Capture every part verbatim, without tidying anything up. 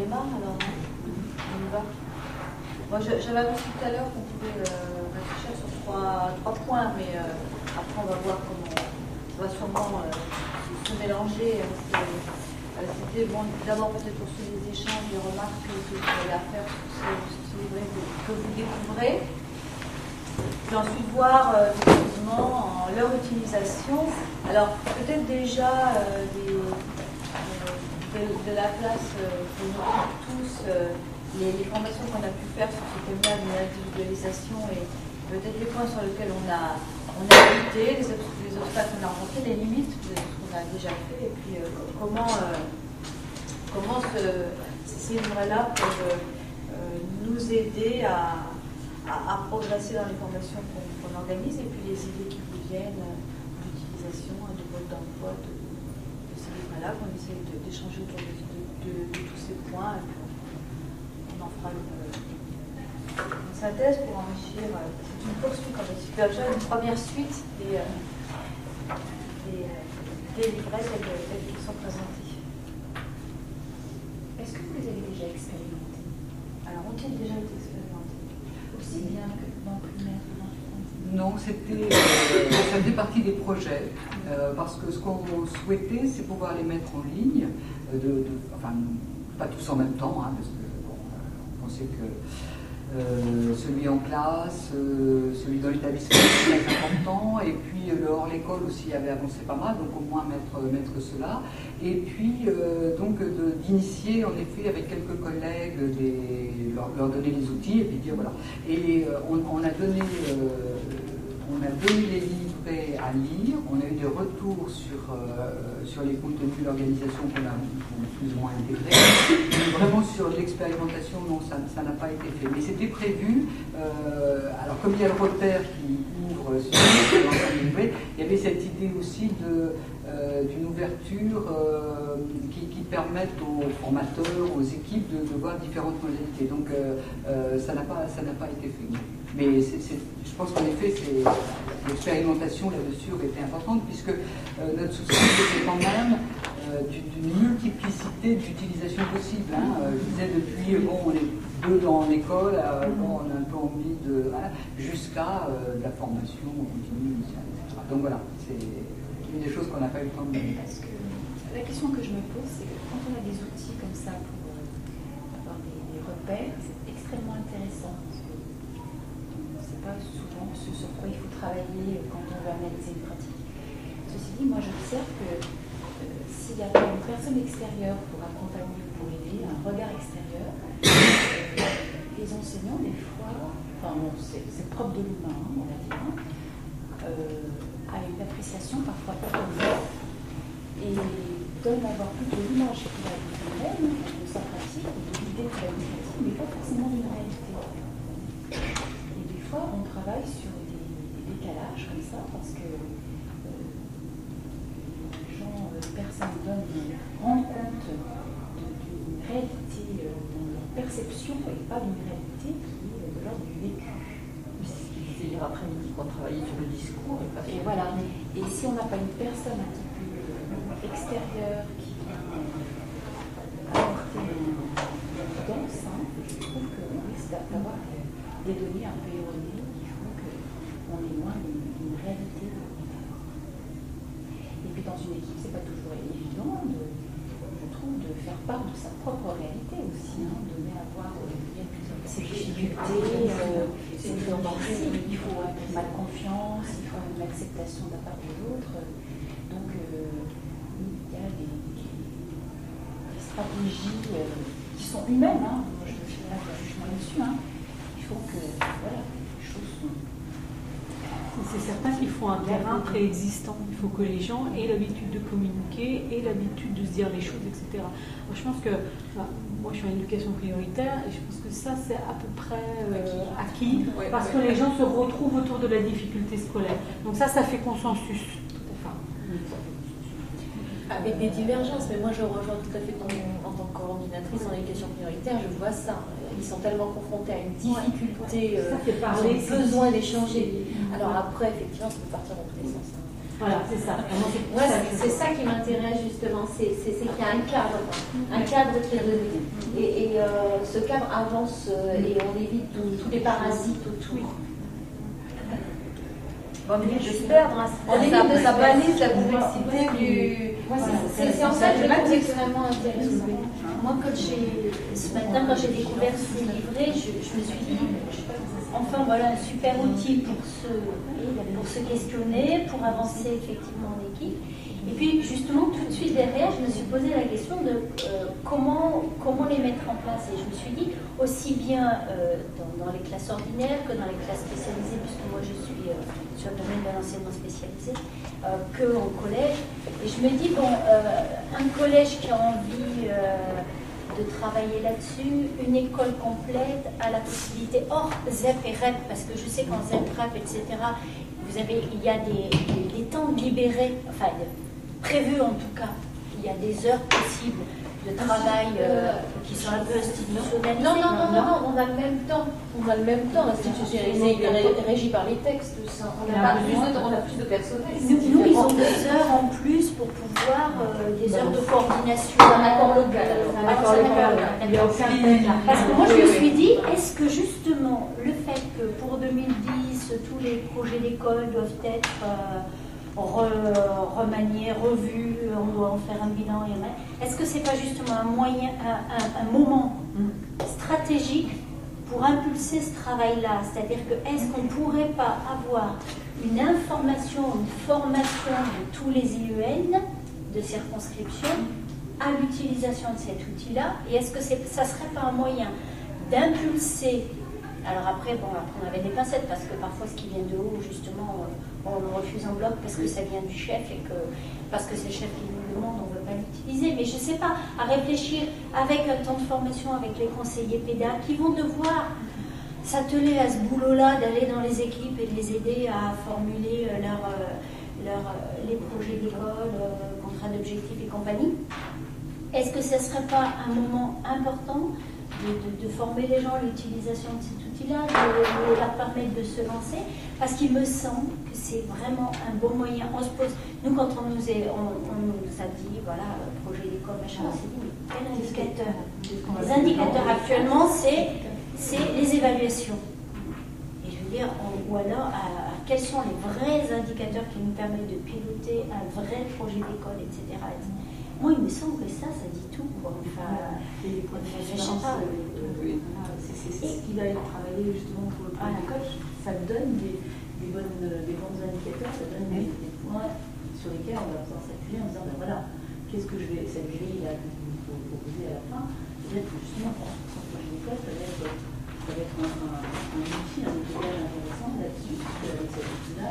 démarre alors, hein. On y va. Moi, j'avais annoncé tout à l'heure qu'on pouvait euh, réfléchir sur trois, trois points, mais euh, après on va voir comment ça va sûrement euh, se mélanger. C'était bon, d'abord peut-être poursuivre les échanges, les remarques que, que vous avez à faire sur ce, sur ce livret que, que vous découvrez. Puis ensuite voir euh, effectivement en leur utilisation. Alors peut-être déjà euh, des, euh, de, de la place euh, pour nous tous, euh, les, les formations qu'on a pu faire sur ce thème-là de l'individualisation et peut-être les points sur lesquels on a, on a évité, les, les obstacles qu'on a rencontrés, les limites de ce qu'on a déjà fait, et puis euh, comment, euh, comment ce, ces livres-là peuvent euh, nous aider à À, à progresser dans les formations qu'on qu'on organise et puis les idées qui vous viennent d'utilisation, de mode d'emploi de, de ces livres-là, qu'on essaie d'échanger autour de, de, de, de tous ces points et puis on, on en fera une, une synthèse pour enrichir. C'est une poursuite, comme c'est déjà une première suite des, des, des livrets tels, tels qu'ils sont présentés. Est-ce que vous les avez déjà expérimentés? Alors, ont-ils déjà été expérimentés? Aussi bien que dans le primaire. Non, c'était, euh, ça fait partie des projets, euh, parce que ce qu'on souhaitait, c'est pouvoir les mettre en ligne, euh, de, de, enfin, pas tous en même temps, hein, parce que bon, euh, on pensait que euh, celui en classe, euh, celui dans l'établissement était très important, et puis euh, le hors l'école aussi avait avancé pas mal, donc au moins mettre, mettre cela, et puis euh, donc d'initier en effet avec quelques collègues, des, leur, leur donner les outils, et puis dire voilà. Et euh, on, on a donné euh, on a donné les livrets à lire, on a eu des retours sur, euh, sur les contenus de l'organisation qu'on a, qu'on a plus ou moins intégrés. Mais vraiment sur l'expérimentation, non, ça n'a pas été fait. Mais c'était prévu, euh, alors comme il y a le repère qui ouvre sur l'ensemble livré, il y avait cette idée aussi de, euh, d'une ouverture euh, qui, qui permette aux formateurs, aux équipes de, de voir différentes modalités. Donc euh, euh, ça n'a pas, ça n'a pas été fait. Mais c'est, c'est, je pense qu'en effet, c'est, l'expérimentation là-dessus était importante, puisque euh, notre souci était quand même euh, d'une multiplicité d'utilisations possibles. Hein. Euh, je disais depuis, bon, on est deux dans l'école, euh, bon, on a un peu envie de... Voilà, jusqu'à euh, la formation continue, et cetera. Donc voilà, c'est une des choses qu'on n'a pas eu le temps de dire. Parce que la question que je me pose, c'est que quand on a des outils comme ça pour euh, avoir des, des repères, c'est extrêmement intéressant. Pas souvent ce sur quoi il faut travailler quand on veut analyser une pratique. Ceci dit, moi j'observe que euh, s'il y a une personne extérieure pour accompagner, pour aider, un regard extérieur, euh, les enseignants, des fois, enfin bon, c'est propre de l'humain, hein, on va dire, euh, a une appréciation parfois erronée et donne à avoir plus de l'image qu'il a d'une même, de sa pratique, de l'idée qu'il a d'une pratique, mais pas forcément d'une réalité. Fois, on travaille sur des, des décalages comme ça parce que euh, les gens, les personnes donnent, rendent compte d'une réalité euh, dans leur perception et pas d'une réalité qui est de l'ordre du vécu. C'est ce qu'il disait hier après-midi qu'on travaillait sur le discours. Et, pas et voilà. Et si on n'a pas une personne un petit peu euh, extérieure qui vient euh, apporter une évidence, hein, je trouve qu'on risque d'avoir des données un peu erronées qui font qu'on est loin d'une réalité. Et puis dans une équipe, c'est pas toujours évident, de, je trouve, de faire part de sa propre réalité aussi, hein, de donner à voir ses difficultés, euh, ses tendances, il faut une mal confiance, il faut une acceptation de la part de l'autre. Donc euh, il y a des, des stratégies euh, qui sont humaines, hein. Moi je ne fais pas de jugement là-dessus, hein. Donc, euh, voilà, les choses sont... C'est certain qu'il faut un terrain préexistant. Il faut que les gens aient l'habitude de communiquer, aient l'habitude de se dire les choses, et cetera. Moi, je pense que, enfin, moi, je suis en éducation prioritaire et je pense que ça, c'est à peu près euh, acquis, parce que les gens se retrouvent autour de la difficulté scolaire. Donc ça, ça fait consensus. Avec des divergences, mais moi je rejoins tout à fait ton, en tant que coordinatrice en éducation prioritaire, je vois ça. Ils sont tellement confrontés à une difficulté, euh, ils ont besoin d'échanger. Alors après, effectivement, ça peut partir dans tous les sens. Hein. Voilà, c'est ça. Vraiment, c'est pour Ouais, ça que je- c'est ça qui m'intéresse justement, c'est c'est- c'est qu'il y a un cadre, un cadre qui est donné. Et, et euh, ce cadre avance euh, et on évite tous tous les parasites autour. Bon, on évite de se perdre, hein. On évite de se ça perdre. balise la complexité du. Ouais, c'est- c'est c'est en ça que je trouve extrêmement intéressant. Moi, quand j'ai, ce matin, quand j'ai découvert ce livret, je, je me suis dit, enfin voilà, un super outil pour se, pour se questionner, pour avancer effectivement en équipe. Et puis justement, tout de suite derrière, je me suis posé la question de euh, comment, comment les mettre en place. Et je me suis dit, aussi bien euh, dans, dans les classes ordinaires que dans les classes spécialisées, puisque moi je suis euh, sur le domaine de l'enseignement spécialisé, euh, qu'au collège. Et je me dis, bon, euh, un collège qui a envie euh, de travailler là-dessus, une école complète a la possibilité, hors Z E P et R E P, parce que je sais qu'en Z E P, R E P, et cetera, vous avez, il y a des, des, des temps libérés, enfin prévus en tout cas, il y a des heures possibles de travail euh, qui sont un peu institutionnalisées. Non, non, non, non, non, on a le même temps. On a le même temps. Institutionnalisé, il est ré- régi par les textes. Ça. On, a pas plus de, on a plus de personnel. Nous, nous, ils ont des heures en plus pour pouvoir, euh, des heures de coordination. Un accord local. Un accord local. Il y a aucun fait. Parce que moi, je me suis dit, est-ce que justement, le fait que pour deux mille dix, tous les projets d'école doivent être euh, re, remaniés, revus, on doit en faire un bilan, et est-ce que c'est pas justement un moyen, un, un, un moment stratégique pour impulser ce travail-là? C'est-à-dire que est-ce qu'on ne pourrait pas avoir une information, une formation de tous les I E N de circonscription à l'utilisation de cet outil-là? Et est-ce que c'est, ça ne serait pas un moyen d'impulser? Alors après, bon, après on avait des pincettes parce que parfois ce qui vient de haut, justement, on le refuse en bloc parce que ça vient du chef et que parce que c'est le chef qui nous le demande, on ne veut pas l'utiliser. Mais je ne sais pas, à réfléchir avec un temps de formation avec les conseillers pédas qui vont devoir s'atteler à ce boulot-là, d'aller dans les équipes et de les aider à formuler leur, leur, les projets d'école, contrats d'objectifs et compagnie. Est-ce que ce ne serait pas un moment important de, de, de former les gens à l'utilisation de cet outil-là, de, de leur permettre de se lancer? Parce qu'il me semble que c'est vraiment un bon moyen. On se pose, nous, quand on nous, est, on, on nous a dit, voilà, projet d'école, machin, on s'est dit, mais quel indicateur? Les indicateurs actuellement, c'est les évaluations. Et je veux dire, on, ou alors, à, à, quels sont les vrais indicateurs qui nous permettent de piloter un vrai projet d'école, et cetera, et cetera. Moi, il me semble que ça, ça dit tout, quoi. Enfin, et les points de référence, c'est ce qui va être travaillé justement pour le projet d'école. Ça donne des, des, bonnes, des bons indicateurs, ça donne des, des points sur lesquels on va pouvoir s'appuyer en disant, ben voilà, qu'est-ce que je vais, cette grille là que vous proposez à la fin, peut-être justement pour son projet d'école, ça va être, ça va être un, un, un outil, un outil intéressant là-dessus, avec cet outil-là,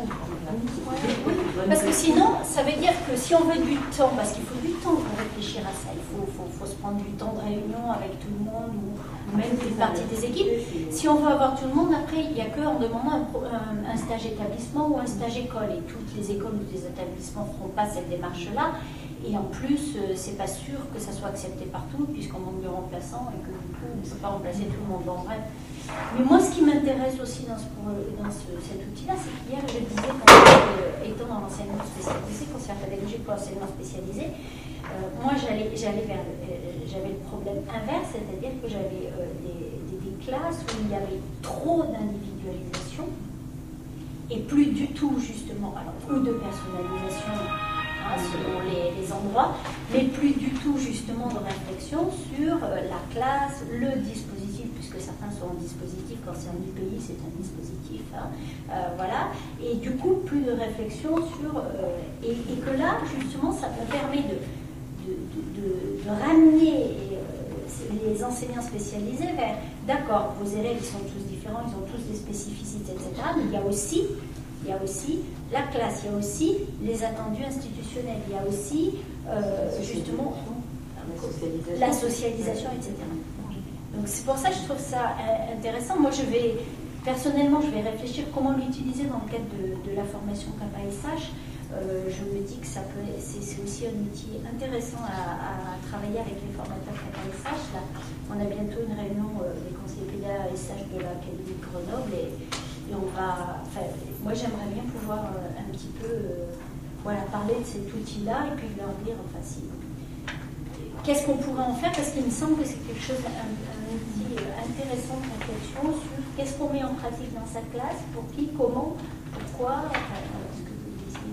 parce que sinon, ça veut dire que si on veut du temps, parce qu'il faut du temps pour réfléchir à ça, il faut, faut, faut se prendre du temps de réunion avec tout le monde ou, ou même une partie des équipes. Si on veut avoir tout le monde, après, il n'y a qu'en demandant un, un, un stage établissement ou un stage école. Et toutes les écoles ou les établissements ne feront pas cette démarche-là. Et en plus, euh, c'est pas sûr que ça soit accepté partout, puisqu'on manque de remplaçants et que du coup, on ne peut pas remplacer tout le monde. Bon, bref. Mais moi, ce qui m'intéresse aussi dans, ce, dans ce, cet outil-là, c'est qu'hier, je disais, quand j'étais, étant dans l'enseignement spécialisé, conseillère pédagogique pour l'enseignement spécialisé, euh, moi, j'allais vers, euh, j'avais le problème inverse, c'est-à-dire que j'avais euh, des, des, des classes où il y avait trop d'individualisation et plus du tout, justement, alors, ou de personnalisation, hein, selon les, les endroits, mais plus du tout, justement, de réflexion sur euh, la classe, le dispositif, puisque certains sont en dispositif, quand c'est un I P I, c'est un dispositif, hein, euh, voilà, et du coup, plus de réflexion sur, euh, et, et que là, justement, ça me permet de, de, de, de, de ramener euh, les enseignants spécialisés vers, d'accord, vos élèves, ils sont tous différents, ils ont tous des spécificités, et cetera, mais il y a aussi, il y a aussi la classe, il y a aussi les attendus institutionnels, il y a aussi, euh, justement, la socialisation, et cetera. Donc c'est pour ça que je trouve ça intéressant. Moi, je vais, personnellement, je vais réfléchir comment l'utiliser dans le cadre de, de la formation K P A S H. Euh, je me dis que ça peut, c'est aussi un outil intéressant à, à travailler avec les formateurs K P A S H. Là, on a bientôt une réunion euh, des conseillers P D A S H de l'Académie de Grenoble et, et on va. Enfin, moi, j'aimerais bien pouvoir euh, un petit peu euh, voilà, parler de cet outil-là et puis leur dire, enfin, si, qu'est-ce qu'on pourrait en faire, parce qu'il me semble que c'est quelque chose, un, un outil intéressant de réflexion sur qu'est-ce qu'on met en pratique dans sa classe, pour qui, comment, pourquoi, enfin, voilà, ce que vous disiez.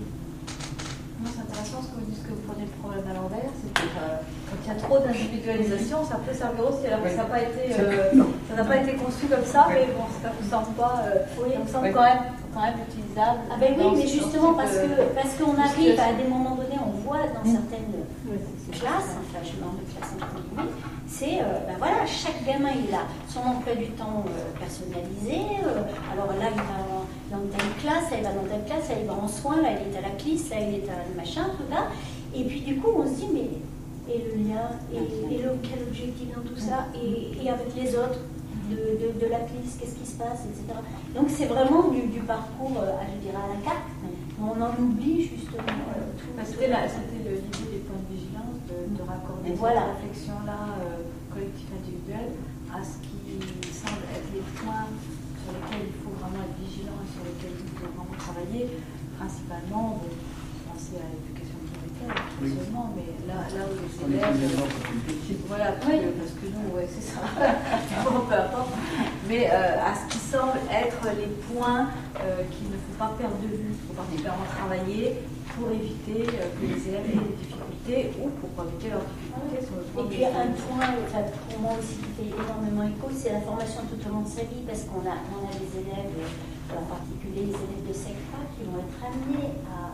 Non, c'est intéressant ce que vous dites, que vous prenez le problème à l'envers, c'est que euh, quand il y a trop d'individualisation, ça peut servir aussi, alors que ça n'a pas été, euh, ça n'a pas été conçu comme ça, mais bon, ça ne me semble pas, euh, oui, ça me semble quand même, quand même utilisable. Ah ben oui, mais justement parce de, que parce qu'on arrive à des moments donnés, on voit dans certaines classes, enfin je mets en classe entre guillemets, c'est euh, ben voilà, chaque gamin il a son emploi du temps euh, personnalisé. Euh, alors là il va dans, dans telle classe, là il va dans telle classe, là il va en soins, là il est à la clisse, là il est à le machin, tout ça. Et puis du coup on se dit mais et le lien et, et le, quel objectif dans tout ça et, et avec les autres de, de, de la clisse, qu'est-ce qui se passe, et cetera. Donc c'est vraiment du, du parcours, euh, je dirais à la carte. On en oublie justement euh, tout. C'était l'idée des points de vigilance, de, de raccorder voilà. cette réflexion-là, euh, collectif individuel, à ce qui semble être les points sur lesquels il faut vraiment être vigilant et sur lesquels il faut vraiment travailler, principalement, bon, penser à l'éducation prioritaire, oui. Seulement, mais là, là où les élèves... Voilà, parce, oui. que, parce que nous, ouais, c'est ça, bon, peu importe, mais euh, à ce qui semble être les points euh, qu'il ne faut pas perdre de vue, il faut particulièrement travailler pour éviter euh, que les élèves aient des difficultés ou pour éviter leurs difficultés sur le plan. Et puis un point, enfin, pour moi aussi qui fait énormément écho, c'est la formation tout au long de sa vie, parce qu'on a, on a des élèves, en particulier les élèves de SECFA, qui vont être amenés à,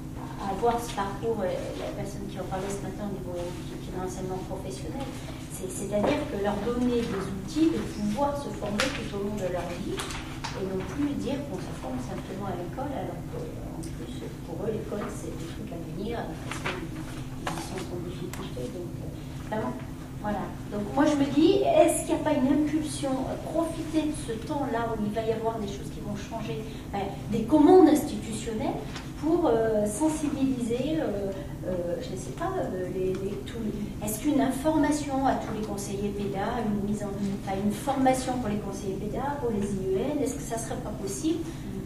à avoir ce parcours, la personne qui en parlait ce matin au niveau de l'enseignement professionnel, c'est-à-dire que leur donner des outils de pouvoir se former tout au long de leur vie, et non plus dire qu'on se forme simplement à l'école, alors qu'en plus, pour eux, l'école, c'est des trucs à venir, parce qu'ils sont en difficulté. Donc, vraiment, voilà. Donc, moi, je me dis, est-ce qu'il n'y a pas une impulsion, profiter de ce temps-là où il va y avoir des choses qui vont changer, ben, des commandes institutionnelles pour euh, sensibiliser, euh, euh, je ne sais pas, euh, les, les, tous les... est-ce qu'une information à tous les conseillers pédas, une mise en, enfin, une formation pour les conseillers pédas, pour les I E N, est-ce que ça ne serait pas possible?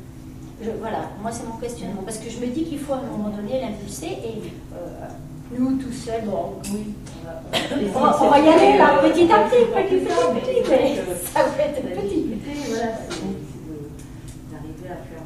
Je, Voilà, moi c'est mon questionnement, parce que je me dis qu'il faut à un moment donné l'impulser et euh, nous tout seuls, bon, oui, on va, on va, on va y aller là, petit à petit, pas du tout, mais ça va être petit. Voilà, c'est d'arriver à faire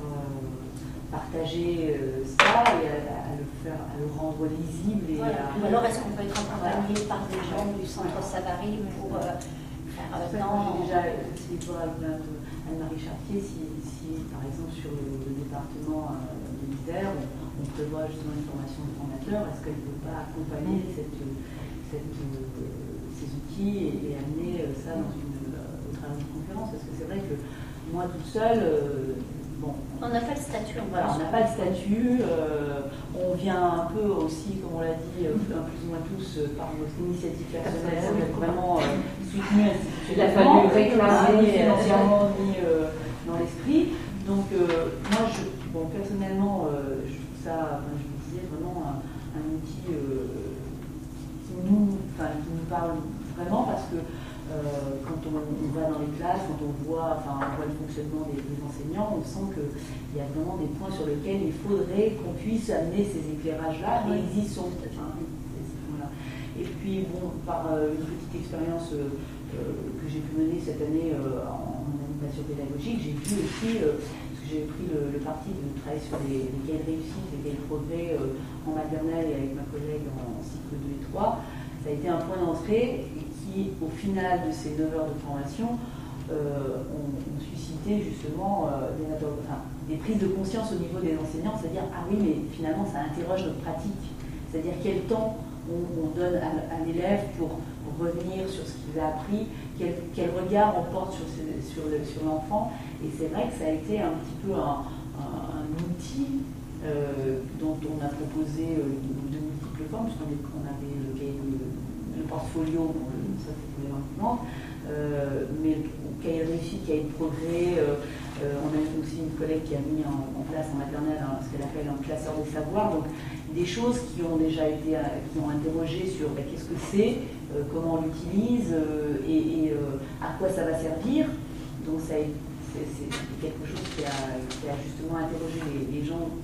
partager euh, ça et à, à le faire, à le rendre lisible. Et voilà. à... Ou alors est-ce qu'on peut être accompagné voilà. par des gens du centre Savary pour euh, faire euh, non déjà, si toi, Anne-Marie Chartier, si, si par exemple sur le, le département euh, de l'Isère, on, on prévoit justement une formation de formateur, est-ce qu'elle ne peut pas accompagner mmh. cette, cette, euh, ces outils et, et amener ça dans une, euh, au travers d'une conférence? Parce que c'est vrai que moi toute seule, euh, bon, on n'a pas le statut. Voilà, on n'a pas le statut. Euh, on vient un peu aussi, comme on l'a dit, euh, plus ou moins tous euh, par notre initiative personnelle, on est vraiment euh, soutenu institutionnellement. Il a fallu réclamer financièrement ni euh, dans l'esprit. Donc euh, moi, je, bon, personnellement, euh, je trouve ça, enfin, je vous disais, vraiment un, un outil euh, qui, nous, enfin, qui nous parle vraiment parce que Euh, quand on, on va dans les classes, quand on voit, enfin, on voit le fonctionnement des, des enseignants, on sent qu'il y a vraiment des points sur lesquels il faudrait qu'on puisse amener ces éclairages-là, et ils y sont. Enfin, voilà. Et puis, bon, par euh, une petite expérience euh, euh, que j'ai pu mener cette année euh, en, en animation pédagogique, j'ai vu aussi, euh, parce que j'ai pris le, le parti de travailler sur les, les cahiers de réussite, les cahiers de progrès euh, en maternelle et avec ma collègue en cycle deux et trois, ça a été un point d'entrée qui, au final de ces neuf heures de formation, euh, ont, ont suscité justement euh, des, enfin, des prises de conscience au niveau des enseignants, c'est-à-dire, ah oui, mais finalement, ça interroge notre pratique. C'est-à-dire quel temps on, on donne à, à l'élève pour, pour revenir sur ce qu'il a appris, quel, quel regard on porte sur, ce, sur, le, sur l'enfant. Et c'est vrai que ça a été un petit peu un, un, un outil euh, dont on a proposé euh, de, de multiples formes, puisqu'on on avait le, le, le portfolio, bon, ça c'était l'événement, euh, mais le cahier de réussite, cahier de progrès, euh, euh, on a aussi une collègue qui a mis en, en place en maternelle hein, ce qu'elle appelle un classeur des savoirs, donc des choses qui ont déjà été, qui ont interrogé sur ben, qu'est-ce que c'est, euh, comment on l'utilise euh, et, et euh, à quoi ça va servir. Donc ça, c'est, c'est quelque chose qui a, qui a justement interrogé les, les gens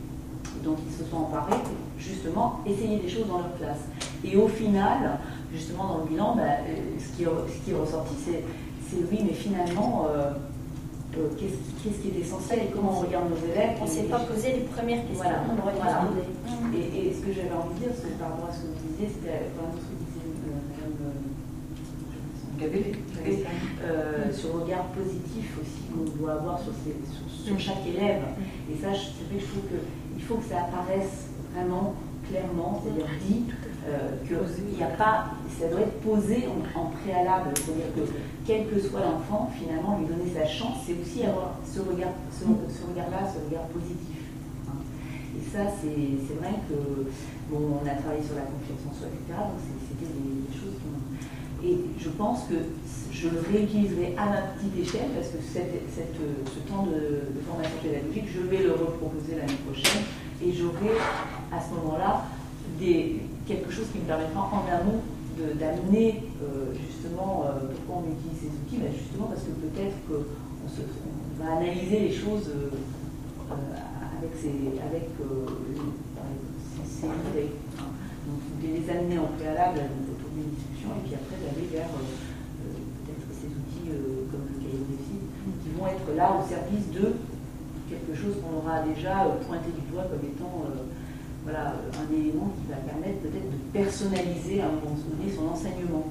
dont ils se sont emparés pour justement essayer des choses dans leur classe. Et au final, justement dans le bilan, bah, ce, qui, ce qui est ressorti, c'est oui, mais finalement, euh, euh, qu'est-ce qu'est-ce qui est essentiel et comment on regarde nos élèves. On ne s'est pas posé les premières questions. Voilà, on aurait voilà. dû se poser. Et, et ce que j'avais envie de dire, parce que par rapport à ce que vous disiez, c'était vraiment ce que disait Mme Gabelé, euh, sur le regard positif aussi qu'on doit avoir sur, ces, sur, sur chaque élève. Et ça, c'est vrai que je trouve qu'il faut que ça apparaisse vraiment clairement, c'est-à-dire dit, euh, qu'il n'y a pas, ça doit être posé en, en préalable, c'est-à-dire que quel que soit l'enfant, finalement, lui donner sa chance, c'est aussi avoir ce regard, ce, ce regard-là, ce regard positif. Hein. Et ça, c'est vrai que, bon, on a travaillé sur la confiance en soi, et cetera, donc c'était des, des choses qui m'ont... Et je pense que je le réutiliserai à ma petite échelle, parce que cette, cette, ce temps de, de formation pédagogique, je vais le reproposer l'année prochaine, et j'aurai à ce moment-là quelque chose qui me permettra en amont d'amener euh, justement euh, pourquoi on utilise ces outils, ben justement parce que peut-être qu'on on va analyser les choses euh, avec ces, avec, euh, ces, ces idées. Donc de les amener en préalable autour d'une discussion et puis après d'aller vers euh, peut-être ces outils euh, comme le cahier de défi qui vont être là au service de quelque chose qu'on aura déjà pointé du doigt comme étant euh, voilà, un élément qui va permettre peut-être de personnaliser à un moment donné son enseignement.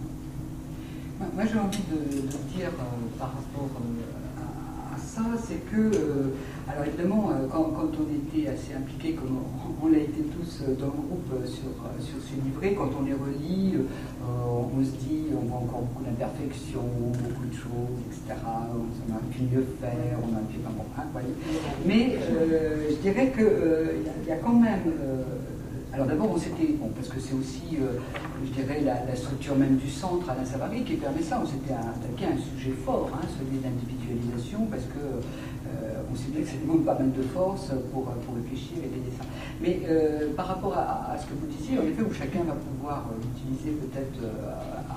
Mmh. Moi j'ai envie de, de dire euh, par rapport euh, à, à ça, c'est que, euh, alors évidemment, euh, quand, quand on était assez impliqués, comme on, on l'a été tous dans le groupe euh, sur, sur ces livrets, quand on les relit, euh, on se dit on voit encore beaucoup d'imperfections, beaucoup de choses, et cetera. On, on a pu mieux faire, on a pu pas bon, hein, voyez. Mais euh, je dirais qu'il euh, y, y a quand même. Euh, alors d'abord, on s'était. Bon, parce que c'est aussi, euh, je dirais, la, la structure même du centre Alain Savary qui permet ça. On s'était attaqué à un sujet fort, hein, celui de l'individualisation, parce que. Euh, on sait bien que ça demande pas mal de force pour, pour réfléchir et aider ça. Mais euh, par rapport à, à ce que vous disiez, en effet, où chacun va pouvoir l'utiliser peut-être euh,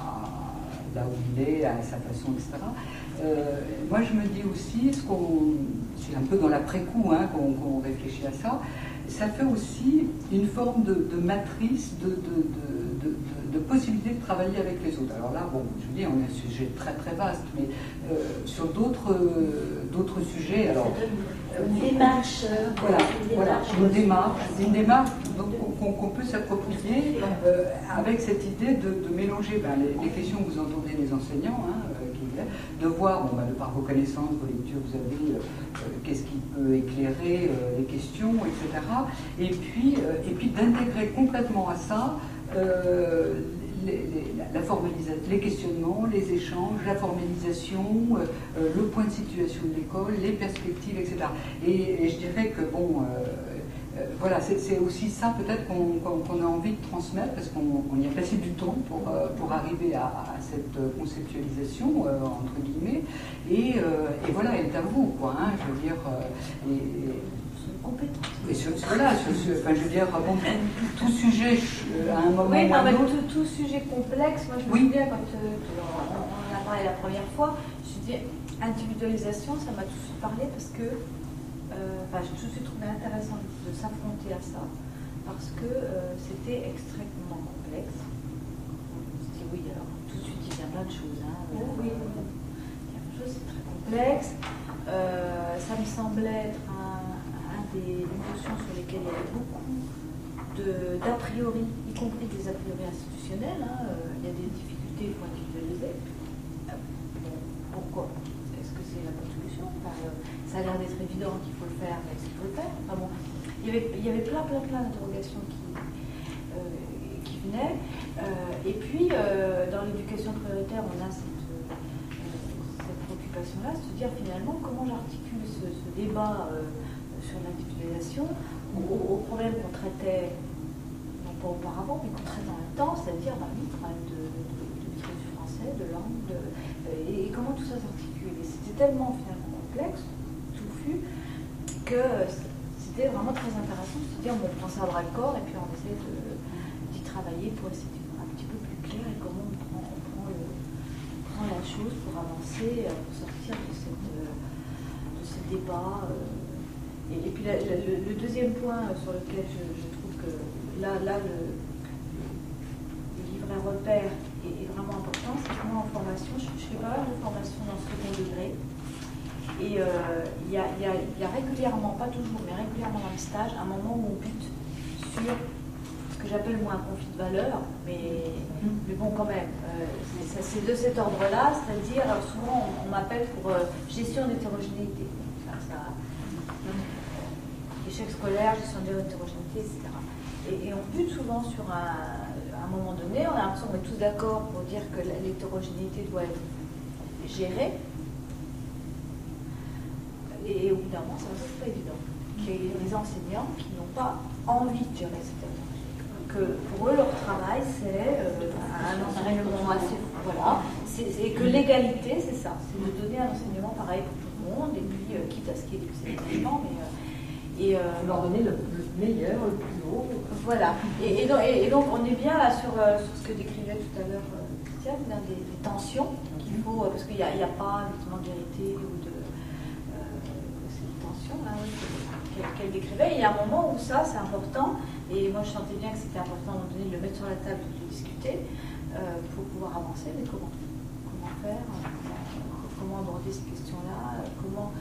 là où il est, à sa façon, et cetera. Euh, moi, je me dis aussi, ce qu'on, c'est un peu dans l'après-coup hein, qu'on qu'on réfléchit à ça, ça fait aussi une forme de, de matrice de, de, de, de, de possibilité de travailler avec les autres. Alors là, bon, je veux dire, on a un sujet très très vaste, mais euh, sur d'autres euh, d'autres sujets, alors... Une démarche. Voilà, une voilà, démarche. une démarche, une démarche qu'on qu'on peut s'approprier euh, avec cette idée de, de mélanger ben, les, les questions que vous entendez des enseignants, hein, euh, qui, de voir, bon, ben, de par vos connaissances, vos lectures, vous avez euh, euh, qu'est-ce qui peut éclairer euh, les questions, et cetera. Et puis, euh, et puis d'intégrer complètement à ça euh, les, les, la formalisation, les questionnements, les échanges, la formalisation, euh, le point de situation de l'école, les perspectives, et cetera. Et, et je dirais que, bon, euh, euh, voilà, c'est aussi ça peut-être qu'on qu'on, qu'on a envie de transmettre, parce qu'on y a passé du temps pour, euh, pour arriver à, à cette conceptualisation, euh, entre guillemets, et, euh, et voilà, elle est à vous, quoi, hein, je veux dire, euh, et, compétence. Et sur, voilà, sur, sur, enfin, je veux dire, bon, tout sujet euh, à un moment oui, ou à un autre. tout, tout sujet complexe, moi je me oui. souviens quand euh, on en a parlé la première fois, je me suis dit individualisation, ça m'a tout de suite parlé parce que euh, enfin, j'ai tout de suite trouvé intéressant de s'affronter à ça parce que euh, c'était extrêmement complexe. Je me suis dit oui, alors tout de suite il y a plein de choses. Hein, euh, oui, il y a plein de choses, c'est très complexe. Euh, ça me semblait être un des notions sur lesquelles il y avait beaucoup d'a priori, y compris des a priori institutionnels. Hein. Euh, il y a des difficultés, il faut individualiser. Euh, bon, pourquoi? Est-ce que c'est la bonne solution? Enfin, euh, ça a l'air d'être évident qu'il faut le faire, mais est-ce qu'il faut le faire? Enfin, bon, il y avait, il y avait plein, plein, plein d'interrogations qui, euh, qui venaient. Euh, et puis, euh, dans l'éducation prioritaire, on a cette, euh, cette préoccupation-là, c'est de se dire finalement comment j'articule ce, ce débat euh, sur l'individualisation au, au problème qu'on traitait, non pas auparavant, mais qu'on traite en même temps, c'est-à-dire bah, oui, problème de, de, de maîtrise du français, de langue, de, et, et comment tout ça s'articule. Et c'était tellement finalement complexe, touffu, que c'était vraiment très intéressant de se dire on prend ça à bras le corps et puis on essaie d'y travailler pour essayer d'être un petit peu plus clair et comment on prend, on prend, le, on prend la chose pour avancer, pour sortir de, cette, de ce débat. Euh, Et, et puis la, la, le, le deuxième point sur lequel je, je trouve que là, là le, le livret repère est, est vraiment important, c'est que moi en formation, je, je fais pas mal de formation dans le second degré. Et il euh, y, y, y a régulièrement, pas toujours, mais régulièrement dans le stage, un moment où on bute sur ce que j'appelle moi un conflit de valeurs, mais, mais bon quand même, euh, c'est de cet ordre-là, c'est-à-dire souvent on, on m'appelle pour euh, gestion d'hétérogénéité. Ça, échec scolaire, gestion de l'hétérogénéité, et cetera. Et, et on bute souvent sur un, à un moment donné, on a l'impression qu'on est tous d'accord pour dire que l'hétérogénéité doit être gérée. Et au bout d'un moment, ça c'est pas évident. Il y a des enseignants qui n'ont pas envie de gérer cette hétérogénéité. Que pour eux, leur travail, c'est euh, un enseignement assez. Voilà. Et que l'égalité, c'est ça. C'est de donner un enseignement pareil pour tout le monde, et puis euh, quitte à ce qu'il y ait des enseignements, mais. Euh, et euh, leur donner le, le meilleur, le plus haut. Voilà. Et, et, donc, et, et donc, on est bien là sur, euh, sur ce que décrivait tout à l'heure euh, Christiane, des, des tensions qu'il faut, euh, parce qu'il n'y a, a pas justement de vérité ou de. Là, oui, qu'elle qu'elle décrivait. Il y a un moment où ça, c'est important, et moi je sentais bien que c'était important de le mettre sur la table et de le discuter euh, pour pouvoir avancer, mais comment Comment faire comment, comment aborder cette question-là Comment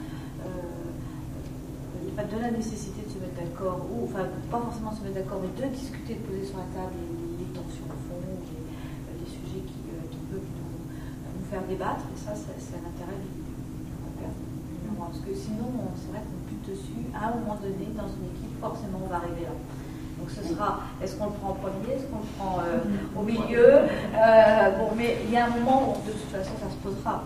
euh, de la nécessité de se mettre d'accord, ou enfin pas forcément se mettre d'accord, mais de discuter, de poser sur la table les, les tensions au fond, les, les sujets qui, euh, qui peuvent nous, nous faire débattre, et ça, c'est l'intérêt du parce que sinon, c'est vrai qu'on bute dessus. À un moment donné, dans une équipe, forcément, on va arriver là. Donc ce sera, est-ce qu'on le prend en premier, est-ce qu'on le prend euh, au milieu euh, Bon, mais il y a un moment où, de toute façon, ça se posera.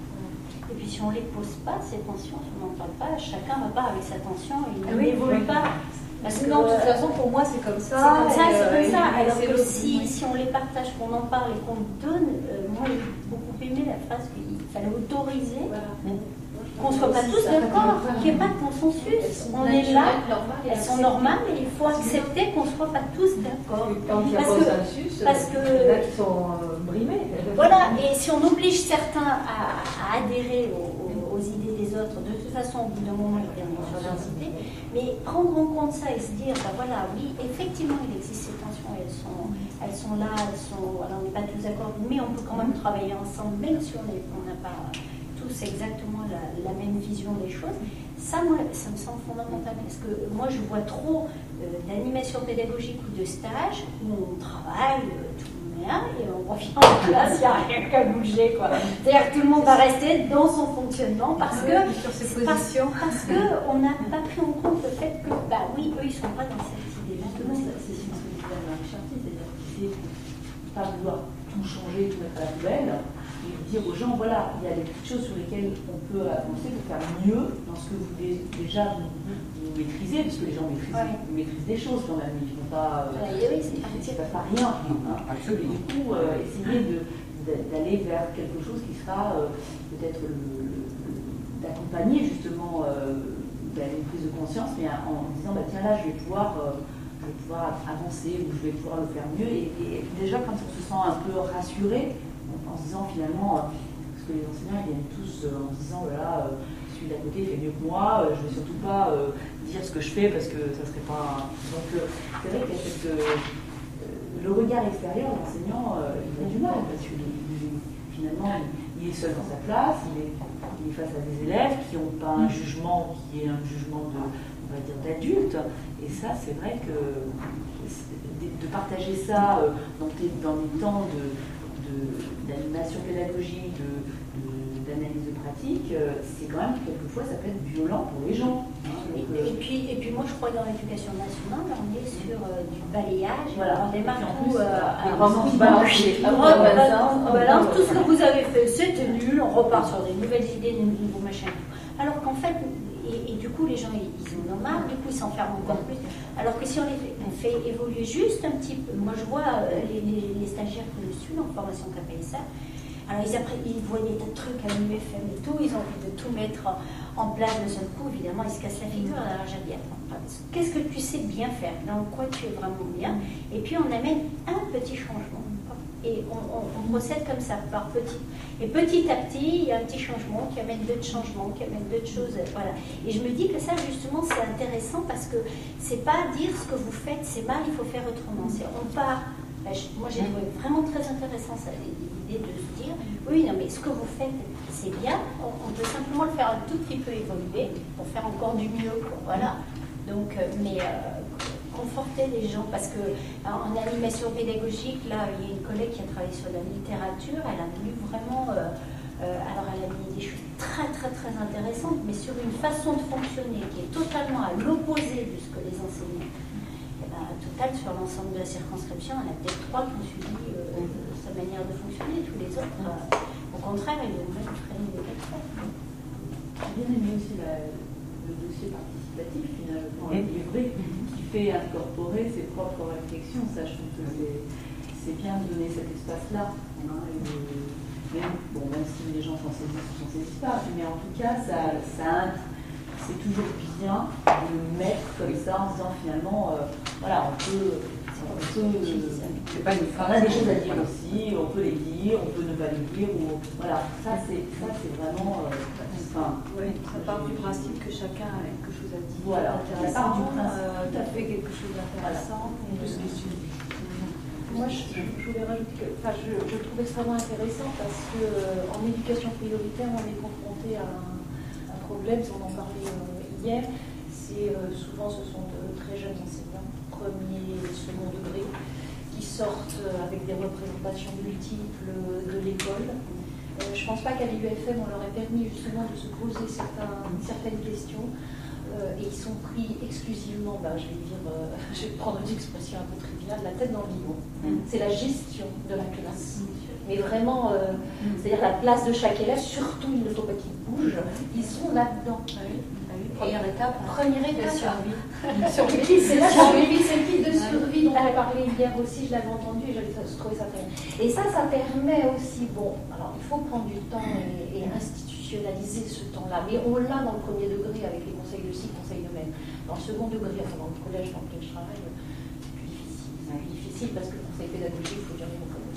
Et puis si on ne les pose pas, ces tensions, si on n'en parle pas, chacun repart avec sa tension, il ah oui, n'évolue oui. pas. Parce que, non, de toute façon, pour moi, c'est comme ça. C'est comme ça, c'est comme euh, ça. Alors que le... si, si on les partage, qu'on en parle et qu'on donne, euh, moi, j'ai beaucoup aimé la phrase qu'il fallait autoriser. Voilà. Qu'on ne soit pas tous d'accord, qu'il n'y ait pas de consensus. On est là, elles sont normales, mais il faut accepter qu'on ne soit pas tous d'accord. Quand il y a consensus, parce que, il y en a qui sont brimés. Voilà, et si on oblige certains à, à adhérer aux, aux idées des autres, de toute façon, au bout d'un moment, ils viendront sur densité. Mais prendre en compte ça et se dire, ben voilà, oui, effectivement, il existe ces tensions, elles sont, elles sont là, elles sont, voilà, on n'est pas tous d'accord, mais on peut quand même travailler ensemble, même si on n'a pas tous exactement la, la même vision des choses. Ça, moi, ça me semble fondamental, parce que moi, je vois trop euh, d'animation pédagogique ou de stage où on travaille euh, tout bien et on revient en classe, il n'y a rien qu'à bouger, quoi. C'est-à-dire que tout le monde va rester dans son fonctionnement parce que sur ses positions. Parce, parce qu'on n'a pas pris en compte le fait que, bah oui, eux, ils ne sont pas dans cette idée-là. C'est ce que disait Marie-Chartier, c'est-à-dire qu'il ne faut pas vouloir tout changer, tout mettre à la poubelle, et dire aux gens, voilà, il y a des petites choses sur lesquelles on peut avancer pour faire mieux dans ce que vous déjà vous, vous maîtrisez, parce que les gens maîtrisent, ouais. maîtrisent des choses quand même, ils ne font pas, euh, ouais, oui, c'est pas, pas rien. Hein. Absolument. Du coup, euh, essayer d'aller vers quelque chose qui sera euh, peut-être d'accompagner justement euh, une prise de conscience, mais en, en disant, bah, tiens là, je vais pouvoir... Euh, je vais pouvoir avancer ou je vais pouvoir le faire mieux. Et, et déjà, quand on se sent un peu rassuré, en, en se disant finalement, parce que les enseignants ils viennent tous euh, en se disant, voilà, euh, celui d'à côté fait mieux que moi, euh, je ne vais surtout pas euh, dire ce que je fais parce que ça ne serait pas. Donc, euh, c'est vrai qu'il y a cette, euh, le regard extérieur, l'enseignant, euh, il a du mal parce que il, finalement, il, il est seul dans sa classe, il est, il est face à des élèves qui n'ont pas un jugement qui est un jugement de. On va dire d'adultes, et ça c'est vrai que de partager ça dans des, dans des temps d'animation de, de, pédagogique, d'analyse de, de pratique, c'est quand même quelquefois ça peut être violent pour les gens. Et, et, puis, et puis moi je crois que dans l'éducation nationale on est sur euh, du balayage, voilà. On démarre tout, euh, à, on balance tout ce que vous avez fait, c'était nul, on repart sur des nouvelles idées, des nouveaux machins. Alors qu'en fait, Et, et du coup, les gens, ils, ils en ont marre, du coup, ils s'enferment encore plus. Alors que si on les fait, on fait évoluer juste un petit peu, moi je vois euh, les, les, les stagiaires que je suis en formation K P S A, alors ils, après, ils voient des tas de trucs à l'U F M et tout, ils ont envie de tout mettre en place d'un seul coup, évidemment, ils se cassent la figure. Alors j'ai dit, attends, qu'est-ce que tu sais bien faire, dans quoi tu es vraiment bien, et puis on amène un petit changement. Et on, on, on procède comme ça, par petit. Et petit à petit, il y a un petit changement qui amène d'autres changements, qui amène d'autres choses. Voilà. Et je me dis que ça, justement, c'est intéressant parce que c'est pas dire ce que vous faites, c'est mal, il faut faire autrement. C'est, on part. Moi, j'ai trouvé vraiment très intéressant ça, l'idée de se dire oui, non, mais ce que vous faites, c'est bien. On, on peut simplement le faire un tout petit peu évoluer pour faire encore du mieux. Quoi. Voilà. Donc, mais. Euh, conforter les gens, parce que en animation pédagogique, là, il y a une collègue qui a travaillé sur la littérature, elle a mis vraiment, euh, euh, alors elle a mis des choses très très très intéressantes, mais sur une façon de fonctionner qui est totalement à l'opposé de ce que les enseignants. Et ben, au total, sur l'ensemble de la circonscription, il y en a peut-être trois qui ont suivi euh, sa manière de fonctionner, tous les autres, euh, au contraire, ils ont même traîné des quatre. J'ai bien aimé aussi la, le dossier participatif, finalement, livré, qui fait incorporer ses propres réflexions. Ça, je trouve que c'est bien de donner cet espace-là. Hein, et de, même, bon, même si les gens s'en saisissent ou s'en saisissent pas, mais en tout cas, ça, ça, c'est toujours bien de le mettre comme ça en disant finalement, euh, voilà, on peut. On, peut, c'est pas une on a des choses à dire aussi, on peut les dire, on peut ne pas les dire, ou, voilà, ça c'est, ça, c'est vraiment. Euh, enfin, oui, ça part du principe que chacun a quelque chose à dire. Voilà, ça part du principe. Euh, tu as fait quelque chose d'intéressant. Voilà. Et euh, Moi, je, je voulais rajouter que enfin, je, je trouve extrêmement intéressant parce que euh, en éducation prioritaire, on est confronté à un, un problème, on en parlait euh, hier, c'est euh, souvent ce sont de très jeunes enseignants, premier et second degré, qui sortent avec des représentations multiples de l'école. Euh, je ne pense pas qu'à l'I U F M, on leur ait permis justement de se poser certains, certaines questions. Euh, et ils sont pris exclusivement, ben, je vais dire, euh, je vais prendre une expression un peu triviale, la tête dans le guidon. Mm. C'est la gestion de la classe. Mm. Mais vraiment, euh, mm. c'est-à-dire la place de chaque élève, surtout il ne faut pas qu'ils bougent, ils sont là-dedans. Ah oui. Ah oui. Première étape. Première étape. Survie. Survie. C'est la survie, c'est le kit de survie dont on a parlé hier aussi, je l'avais entendu et j'avais trouvé ça très bien. Et ça, ça permet aussi, bon, alors il faut prendre du temps et, et institutionnaliser ce temps-là, mais on l'a dans le premier degré avec les conseils de cycle, conseils de même. Dans le second degré, enfin dans le collège dans lequel je travaille, c'est plus difficile. C'est plus difficile parce que le conseil pédagogique, il faut dire les mots comme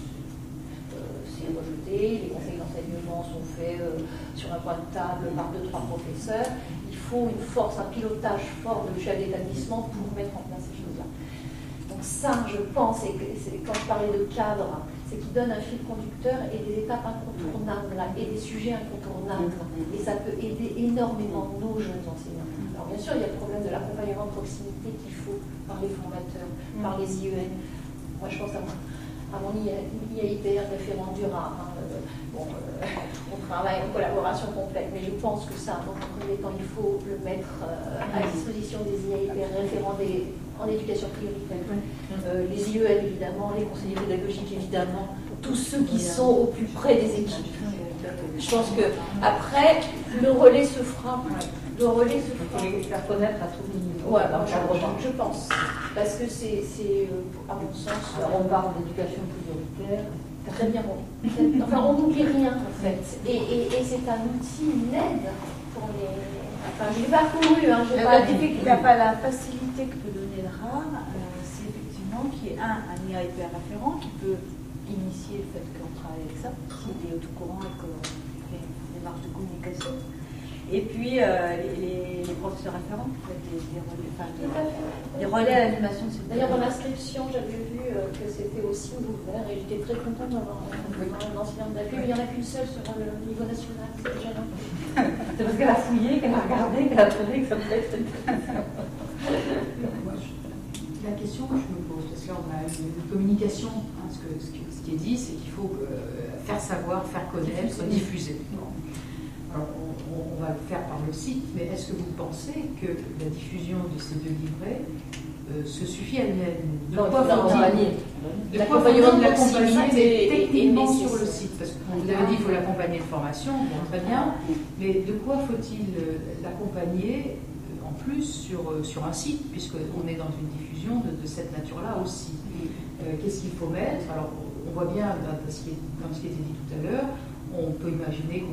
euh, c'est rejeté, les conseils d'enseignement sont faits euh, sur un coin de table par deux, trois professeurs. Il faut une force, un pilotage fort de chef d'établissement pour mettre en place ces choses-là. Donc ça, je pense, et c'est, quand je parlais de cadre, c'est qu'il donne un fil conducteur et des étapes incontournables et des sujets incontournables. Et ça peut aider énormément nos jeunes enseignants. Alors bien sûr, il y a le problème de l'accompagnement de proximité qu'il faut par les formateurs, mmh. par les I E N. Moi, je pense à, à mon I A I P R référent durable. Hein. Euh, bon, euh, on travaille en collaboration complète, mais je pense que ça, dans un premier temps, il faut le mettre euh, à disposition des I A I P R référents des, en éducation prioritaire. Euh, les I E N, évidemment, les conseillers pédagogiques, évidemment, tous ceux qui sont au plus près des équipes. Je pense que après, le relais se fera. Le relais se fera. Il faut faire connaître à tous les niveaux. Ouais, bah, je, je pense. Parce que c'est, c'est à mon sens. Alors, on parle d'éducation prioritaire. Très bien, bon. Enfin, on n'oublie rien, en fait. Et, et, et c'est un outil, une aide pour les. Enfin, je l'ai parcouru, hein, je pas la, la, pas la facilité que peut donner le R A M, euh, c'est effectivement qu'il y ait un, un I A I P R référent qui peut initier le fait qu'on travaille avec ça, s'il est au tout courant et qu'on fait une démarche de communication. Et puis euh, les, les, les professeurs référents qui font des, des relais, enfin, des, des relais à l'animation. D'ailleurs, dans l'inscription, j'avais vu euh, que c'était aussi ouvert et j'étais très contente d'avoir un enseignant d'accueil. Mais il n'y en a qu'une seule sur le niveau national, c'est déjà là. C'est parce qu'elle a fouillé, qu'elle a regardé, qu'elle a trouvé que ça peut être intéressant. La question que je me pose, parce que là on a une communication, hein, ce, que, ce, qui, ce qui est dit, c'est qu'il faut euh, faire savoir, faire connaître, diffuser. Bon. Alors on, on va le faire par le site, mais est-ce que vous pensez que la diffusion de ces deux livrets euh, se suffit à elle-même? De non, quoi faut-il l'accompagnement de l'accompagner techniquement sur le site? Parce que vous avez dit qu'il faut l'accompagner de formation, bon, très bien, mais de quoi faut-il l'accompagner en plus sur, sur un site, puisqu'on est dans une diffusion de, de cette nature-là aussi. Euh, qu'est-ce qu'il faut mettre? Alors, on voit bien dans ce qui, est, dans ce qui était dit tout à l'heure, on peut imaginer qu'on va rajouter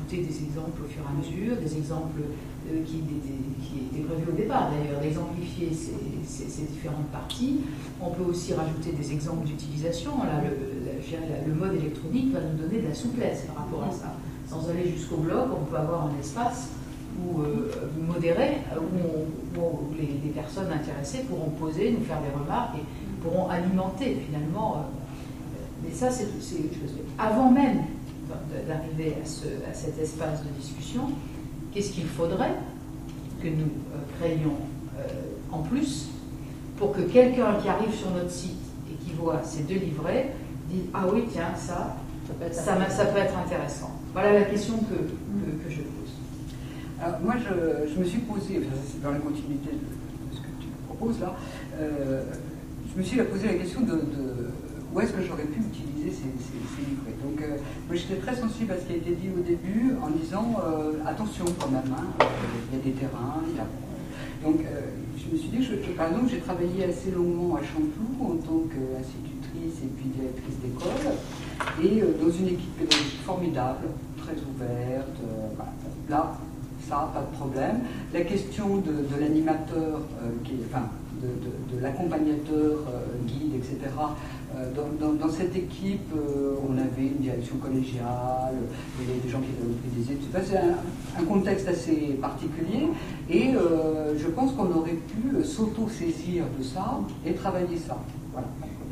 rajouter des exemples au fur et à mesure, des exemples euh, qui, des, des, qui étaient prévus au départ d'ailleurs, d'exemplifier ces, ces, ces différentes parties. On peut aussi rajouter des exemples d'utilisation. Là, le, le, je dirais, le mode électronique va nous donner de la souplesse par rapport à ça. Sans aller jusqu'au blog, on peut avoir un espace où, euh, modéré où, on, où les, les personnes intéressées pourront poser, nous faire des remarques et pourront alimenter finalement. Euh, mais ça, c'est avant même d'arriver à, ce, à cet espace de discussion. Qu'est-ce qu'il faudrait que nous euh, créions euh, en plus pour que quelqu'un qui arrive sur notre site et qui voit ces deux livrets dise « Ah oui, tiens, ça, ça peut être, ça, ça peut être intéressant ». Voilà la question que, que, que je pose. Alors, moi, je, je me suis posé, enfin, c'est dans la continuité de, de ce que tu proposes là, euh, je me suis posé la question de, de où est-ce que j'aurais pu utiliser ces, ces, ces livrets. Donc, euh, moi, j'étais très sensible à ce qui a été dit au début en disant euh, attention quand même, hein, il y a des terrains, il y a... Donc, euh, je me suis dit, je, je, par exemple, j'ai travaillé assez longuement à Chanteloup en tant qu'institutrice et puis directrice d'école, et euh, dans une équipe pédagogique formidable, très ouverte, euh, voilà. Là, ça, pas de problème. La question de, de l'animateur, euh, qui est, enfin, de, de, de l'accompagnateur, euh, guide, et cetera, euh, dans, dans, dans cette équipe, euh, on avait une direction collégiale, il y avait des gens qui avaient pris des études. Enfin, c'est un, un contexte assez particulier, et euh, je pense qu'on aurait pu s'auto-saisir de ça et travailler ça. Voilà.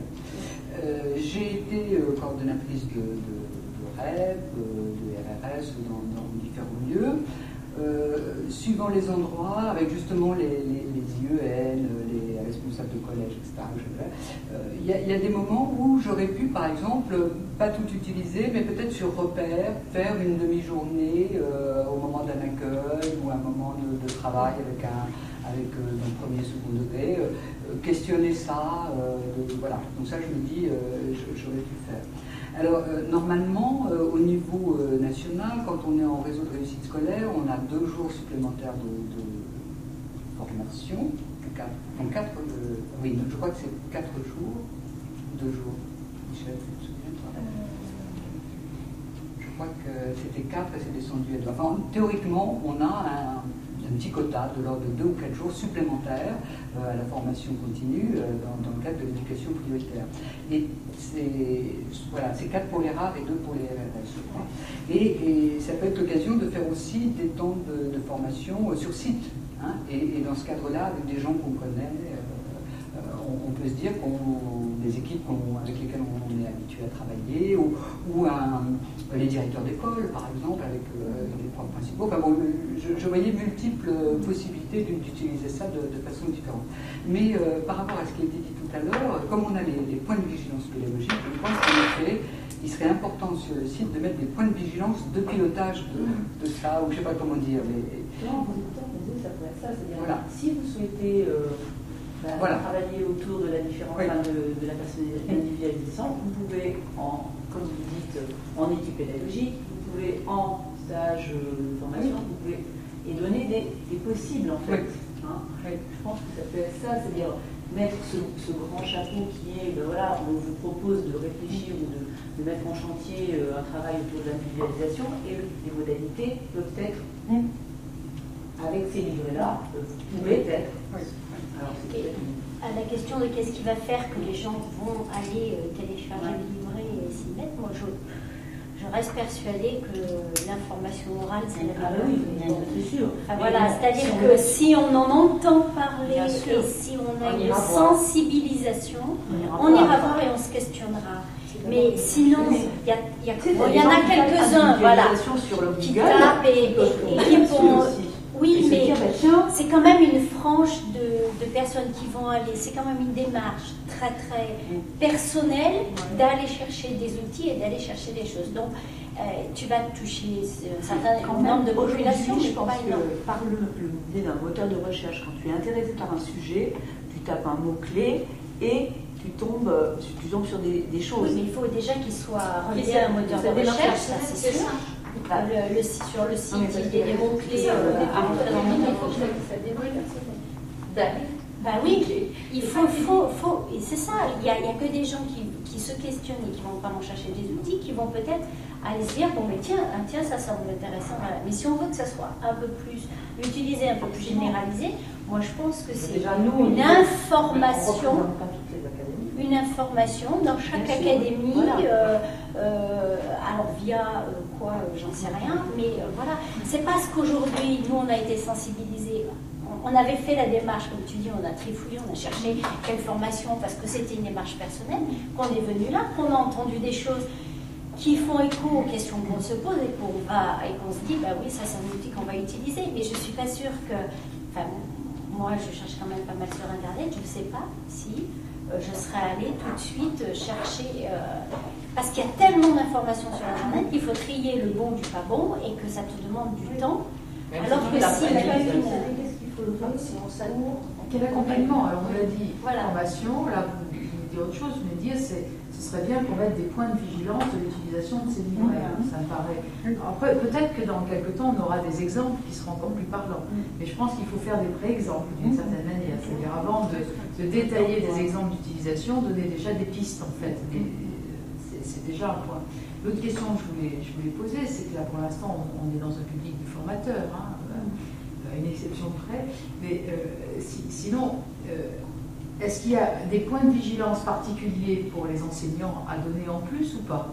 Euh, j'ai été euh, coordonnatrice de, de, de R E P, euh, de R R S dans, dans différents lieux. Euh, suivant les endroits, avec justement les, les, les I E N, les responsables de collège, et cetera. Il euh, y, y a des moments où j'aurais pu, par exemple, pas tout utiliser, mais peut-être sur repère, faire une demi-journée euh, au moment d'un accueil ou un moment de, de travail avec un avec euh, dans le premier second degré, euh, questionner ça, euh, de, voilà. Donc ça, je me dis, euh, j'aurais pu faire. Alors, euh, normalement, euh, au niveau euh, national, quand on est en réseau de réussite scolaire, on a deux jours supplémentaires de, de formation. Quatre, donc quatre, euh, oui, je crois que c'est quatre jours, deux jours. Michel, tu te souviens, toi ? Je crois que c'était quatre et c'est descendu à deux. Enfin, théoriquement, on a un, un petit quota de l'ordre de deux ou quatre jours supplémentaires euh, à la formation continue euh, dans, dans le cadre de l'éducation prioritaire. Et c'est voilà, quatre pour les rares et deux pour les R R S, je crois. Et, et ça peut être l'occasion de faire aussi des temps de, de formation euh, sur site. Hein, et, et dans ce cadre-là, avec des gens qu'on connaît, euh, euh, on, on peut se dire qu'on des équipes qu'on, avec lesquelles on est habitué à travailler, ou, ou un, les directeurs d'école, par exemple, avec euh, les profs principaux. Enfin bon, je, je voyais multiples possibilités d'utiliser ça de, de façon différente. Mais euh, par rapport à ce qui a été dit tout à l'heure, comme on a les, les points de vigilance pédagogique, je pense qu'en effet, il serait important sur le site de mettre des points de vigilance de pilotage de, de ça, ou je ne sais pas comment dire. Mais... Non, vous ça pourrait être ça, c'est-à-dire voilà. Si vous souhaitez euh, bah, voilà. travailler autour de la différence, oui. enfin, de, de la personnalisation individualisante, vous pouvez, en, comme vous dites, en équipe pédagogique, vous pouvez en stage de formation, oui. vous pouvez et donner des, des possibles en fait. Oui. Hein. Oui. Je pense que ça peut être ça, c'est-à-dire mettre ce, ce grand chapeau qui est, ben voilà, on vous propose de réfléchir ou de, de mettre en chantier euh, un travail autour de l'individualisation et les modalités peuvent être. Mmh. Avec ces livrets-là, vous pouvez être. Oui. Alors, et à la question de qu'est-ce qui va faire que les gens vont aller euh, télécharger ouais. le livret et s'y mettre, moi je, je reste persuadée que l'information orale, c'est la meilleure. Ah oui, c'est sûr. Enfin, voilà, c'est-à-dire si que si on en entend parler et si on a on une sensibilisation, on ira, on ira voir et on se questionnera. Mais sinon, il y, a, y, a, bon, y en a quelques-uns voilà, qui tapent et, et, et qui vont... Oui, mais c'est quand même une frange de, de personnes qui vont aller, c'est quand même une démarche très très personnelle d'aller chercher des outils et d'aller chercher des choses. Donc, euh, tu vas toucher un certain nombre de populations, je pense que par le, le biais d'un moteur de recherche, quand tu es intéressé par un sujet, tu tapes un mot-clé et tu tombes, tu tombes sur des, des choses. Oui, mais il faut déjà qu'il soit relié à un moteur de recherche, ça c'est sûr. Le, le, sur le site, il y a des mots-clés à rentrer dans le livre. Ça déroule. Ben oui, il faut, faut, faut et c'est ça, il n'y a, a que des gens qui, qui se questionnent et qui vont vraiment chercher des outils, qui vont peut-être à se dire, bon, mais tiens, ah, tiens, ça semble intéressant. Voilà. Mais si on veut que ça soit un peu plus utilisé, un peu plus généralisé, moi je pense que c'est déjà nous, une information. On pas toutes les académies. Une information dans chaque Bien sûr. académie, Voilà. euh, euh, alors via euh, quoi, euh, j'en sais rien, mais euh, voilà. C'est parce qu'aujourd'hui, nous, on a été sensibilisés. On, on avait fait la démarche, comme tu dis, on a trifouillé, on a cherché quelle formation, parce que c'était une démarche personnelle, qu'on est venu là, qu'on a entendu des choses qui font écho aux questions qu'on se pose et qu'on va et qu'on se dit, bah oui, ça c'est un outil qu'on va utiliser. Mais je suis pas sûre que, enfin, moi, je cherche quand même pas mal sur Internet, je ne sais pas si euh, je serais allée tout de suite chercher, euh, parce qu'il y a tellement d'informations sur Internet qu'il faut trier le bon du pas bon et que ça te demande du temps. Même Alors si que la si tu as pratique, une... Qu'est-ce qu'il faut le faire si on s'amour? Quel accompagnement? Alors on l'a dit, Voilà. formation, là vous me dites autre chose, mais dire c'est ce serait bien qu'on mette des points de vigilance de l'utilisation de ces livres. Ça me paraît. Après, peut-être que dans quelques temps, on aura des exemples qui seront encore plus parlants. Mais je pense qu'il faut faire des pré-exemples d'une certaine manière. C'est-à-dire, avant de, de détailler des exemples d'utilisation, donner déjà des pistes, en fait. C'est déjà un point. L'autre question que je voulais, je voulais poser, c'est que là, pour l'instant, on, on est dans un public de formateurs, hein, à une exception près. Mais euh, si, sinon... Euh, est-ce qu'il y a des points de vigilance particuliers pour les enseignants à donner en plus ou pas?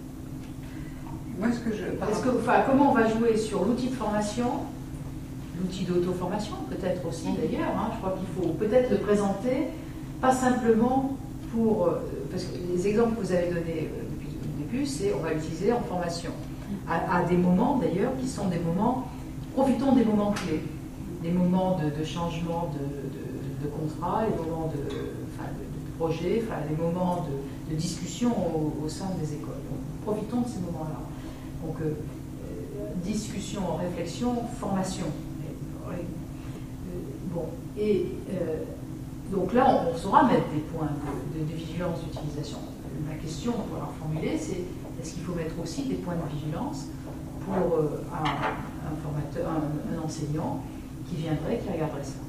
Moi, ce que je. Est-ce que, enfin, comment on va jouer sur l'outil de formation, l'outil d'auto-formation peut-être aussi d'ailleurs, hein, je crois qu'il faut peut-être le présenter, pas simplement pour... Euh, parce que les exemples que vous avez donnés euh, depuis le début, c'est on va l'utiliser en formation. À, à des moments d'ailleurs qui sont des moments... Profitons des moments clés, des moments de, de changement de... de de contrat, les moments de, enfin, de, de projet, enfin, les moments de, de discussion au, au sein des écoles. Donc, profitons de ces moments-là. Donc, euh, discussion, réflexion, formation. Et, euh, bon, et euh, donc là, on, on saura mettre des points de, de, de vigilance d'utilisation. La question qu'on va leur formuler, c'est est-ce qu'il faut mettre aussi des points de vigilance pour euh, un, un formateur, un, un enseignant qui viendrait, qui regarderait ça.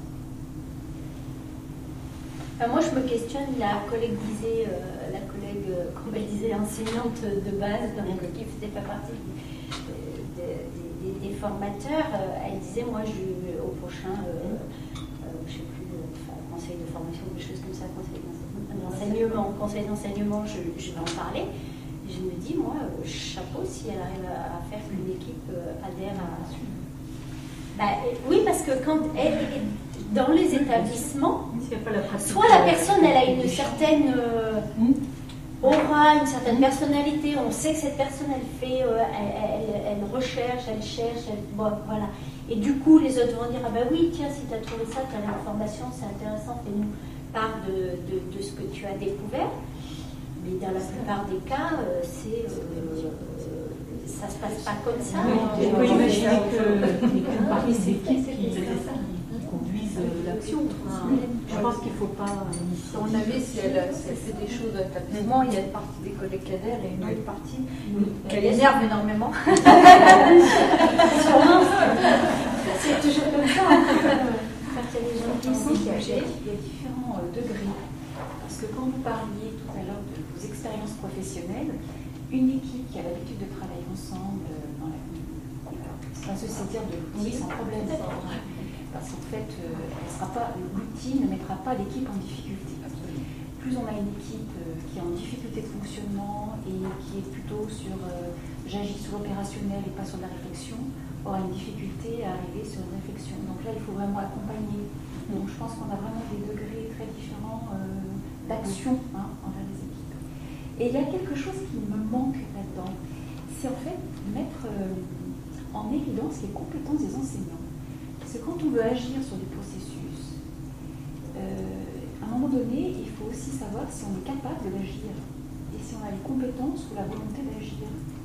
Enfin, moi, je me questionne, la collègue disait, euh, la collègue, euh, comme elle disait, enseignante de base, donc, qui ne faisait pas partie euh, de, de, de, des formateurs, euh, elle disait, moi, je, au prochain, euh, euh, je ne sais plus, euh, conseil de formation, des choses comme ça, conseil d'enseignement, conseil d'enseignement, je, je vais en parler. Et je me dis, moi, euh, chapeau si elle arrive à, à faire qu'une équipe euh, adhère à... Bah, oui, parce que quand elle est dans les établissements, soit la personne elle a une certaine euh, aura, une certaine personnalité, on sait que cette personne elle fait, euh, elle, elle, elle recherche, elle cherche, elle, bon, voilà. Et du coup les autres vont dire ah ben oui tiens si tu as trouvé ça, tu as l'information, c'est intéressant, fais-nous part de, de, de ce que tu as découvert. Mais dans la plupart des cas, euh, c'est euh, ça se passe pas comme ça. Oui, on peut imaginer que parmi ces équipes qui conduisent l'action, je pense qu'il ne faut pas. À mon avis, si elle, si elle fait des choses à l'établissement, il y a une partie des collègues qui adhèrent et une autre partie qu'elle énerve énormément. Sûrement, c'est toujours comme ça. Quand il y a des gens qui sont engagés, il y a différents euh, degrés. Parce que quand vous parliez tout à l'heure de vos expériences professionnelles, une équipe qui a l'habitude de travailler ensemble dans la va se saisir de l'outil sans problème. Parce qu'en fait, euh, elle sera pas, l'outil ne mettra pas l'équipe en difficulté. Plus on a une équipe euh, qui est en difficulté de fonctionnement et qui est plutôt sur euh, j'agis sur l'opérationnel et pas sur la réflexion, aura une difficulté à arriver sur une réflexion. Donc là, il faut vraiment accompagner. Donc je pense qu'on a vraiment des degrés très différents euh, d'action hein, envers les équipes. Et il y a quelque chose qui me manque là-dedans, c'est en fait mettre euh, en évidence les compétences des enseignants. Parce que quand on veut agir sur des processus, euh, à un moment donné, il faut aussi savoir si on est capable de l'agir et si on a les compétences ou la volonté d'agir.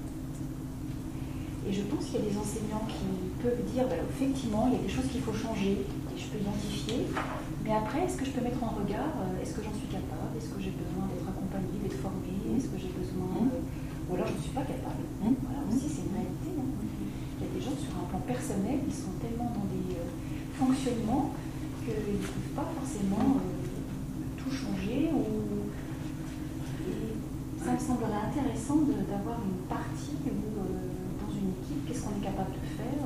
Et je pense qu'il y a des enseignants qui peuvent dire, bah, effectivement, il y a des choses qu'il faut changer, et je peux identifier, mais après, est-ce que je peux mettre en regard, euh, est-ce que j'en suis capable, est-ce que j'ai besoin d'être accompagnée, d'être formée, est-ce que j'ai besoin, euh, ou alors je ne suis pas capable. Voilà, aussi c'est une réalité. Hein. Il y a des gens sur un plan personnel, ils sont tellement dans des euh, fonctionnements qu'ils ne peuvent pas forcément euh, tout changer, ou... Et ça me semblerait intéressant de- d'avoir une partie où, euh, dans une équipe, qu'est-ce qu'on est capable de faire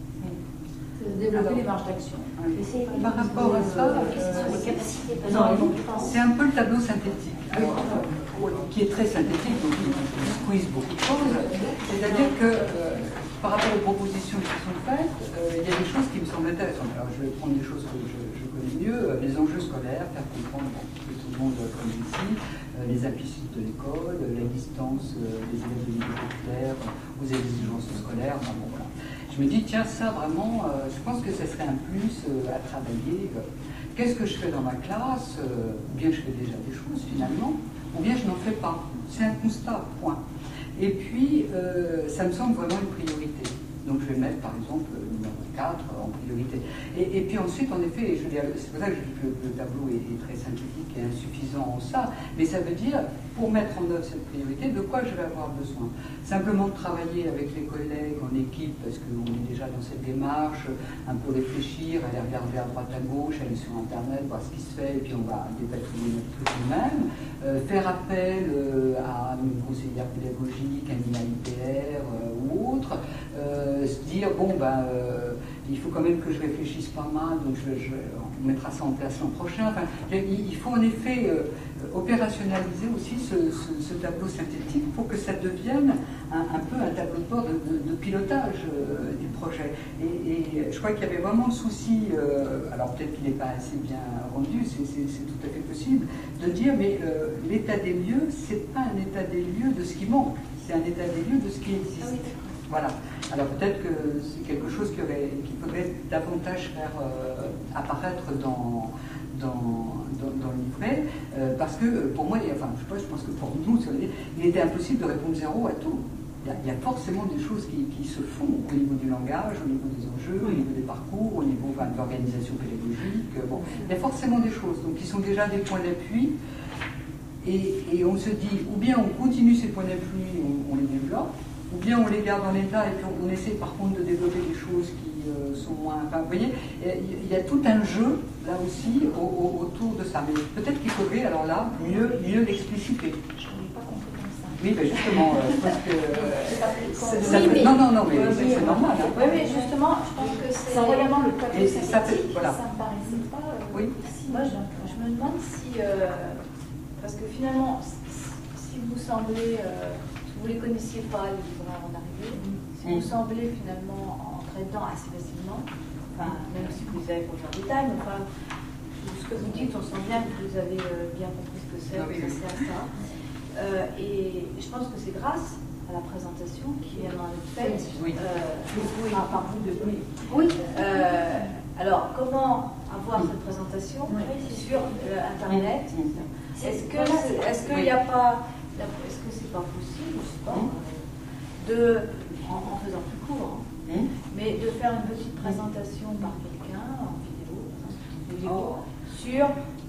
euh, Développer les marges d'action. Par rapport à ça, sur les capacités, parce non, que je pense- c'est un peu le tableau synthétique, alors, euh, qui est très synthétique, donc il squeeze beaucoup de choses. C'est-à-dire que euh, par rapport aux propositions qui sont faites, euh, il y a des choses qui me semblent intéressantes. Alors je vais prendre des choses que je, je connais mieux, euh, les enjeux scolaires, faire comprendre bon, que tout le monde comme ici, euh, les implicite de l'école, euh, la distance euh, des élèves de niveau populaire aux exigences scolaires, enfin, bon, voilà. Je me dis, tiens, ça vraiment, euh, je pense que ce serait un plus euh, à travailler. Qu'est-ce que je fais dans ma classe euh, Ou bien je fais déjà des choses finalement, ou bien je n'en fais pas. C'est un constat, point. Et puis, euh, ça me semble vraiment une priorité. Donc je vais mettre par exemple le numéro quatre en priorité. Et, et puis ensuite, en effet, je veux dire, c'est pour ça que je dis que le, le tableau est, est très synthétique et insuffisant en ça, mais ça veut dire, pour mettre en œuvre cette priorité, de quoi je vais avoir besoin. Simplement de travailler avec les collègues en équipe, parce qu'on est déjà dans cette démarche, un peu réfléchir, aller regarder à droite à gauche, aller sur Internet, voir ce qui se fait, et puis on va dépatouiller notre truc nous-mêmes. Euh, faire appel euh, à une conseillère pédagogique, un I A I P R euh, ou autre, euh, se dire, bon, ben, euh, il faut quand même que je réfléchisse pas mal, donc je, je, on mettra ça en place l'an prochain. Enfin, il, il faut en effet euh, opérationnaliser aussi ce, ce, ce tableau synthétique pour que ça devienne un, un peu un tableau de bord de, de, de pilotage euh, du projet. Et, et je crois qu'il y avait vraiment le souci, euh, alors peut-être qu'il n'est pas assez bien rendu, c'est tout à fait possible, de dire, mais euh, l'état des lieux, c'est pas un état des lieux de ce qui manque, c'est un état des lieux de ce qui existe. Ah oui, voilà. Alors peut-être que c'est quelque chose qu'il faudrait davantage faire euh, apparaître dans, dans, dans, dans le livret, euh, parce que pour moi, enfin je, sais pas, je pense que pour nous, il était impossible de répondre zéro à tout. Il y a, il y a forcément des choses qui, qui se font au niveau du langage, au niveau des enjeux, au niveau des parcours, au niveau enfin, de l'organisation pédagogique. Bon, il y a forcément des choses donc, qui sont déjà des points d'appui. Et, et on se dit, ou bien on continue ces points d'appui, on, on les développe, ou bien on les garde en état et puis on, on essaie par contre de développer des choses qui euh, sont moins... Enfin, vous voyez, il y a tout un jeu, là aussi, au, au, autour de ça. Mais peut-être qu'il faudrait, alors là, mieux, mieux l'expliciter. Je n'ai pas compris comme ça. Oui, ben justement, euh, je pense que... Oui, ça mais- fait, non, non, non, mais Oui, c'est oui, normal. Hein. Oui, mais justement, je pense que c'est... En regardant le tableau Et ça fait- synthétique, voilà. ça me paraissait pas... euh, Oui. si Moi, je, je me demande si... euh, parce que finalement, si- si vous semblez... euh, si vous ne les connaissiez pas, les livres avant d'arriver, si vous Mm. semblez finalement entrer dedans assez facilement, enfin, même si vous les avez pour en détail, mais enfin, ce que vous dites, on sent bien que vous avez euh, bien compris ce que c'est, Ah oui, que oui. ça sert à ça. Euh, et je pense que c'est grâce à la présentation qui vient d'en être faite. Oui. Euh, Ah, par vous de oui. oui. Euh, alors, comment avoir cette présentation sur euh, Internet? Est-ce que c'est- est-ce qu'il n'y a pas, est-ce que c'est pas possible, je sais pas, de, en, en faisant plus court, hein, Hum. mais de faire une petite présentation par quelqu'un en vidéo, en vidéo Oh. sur.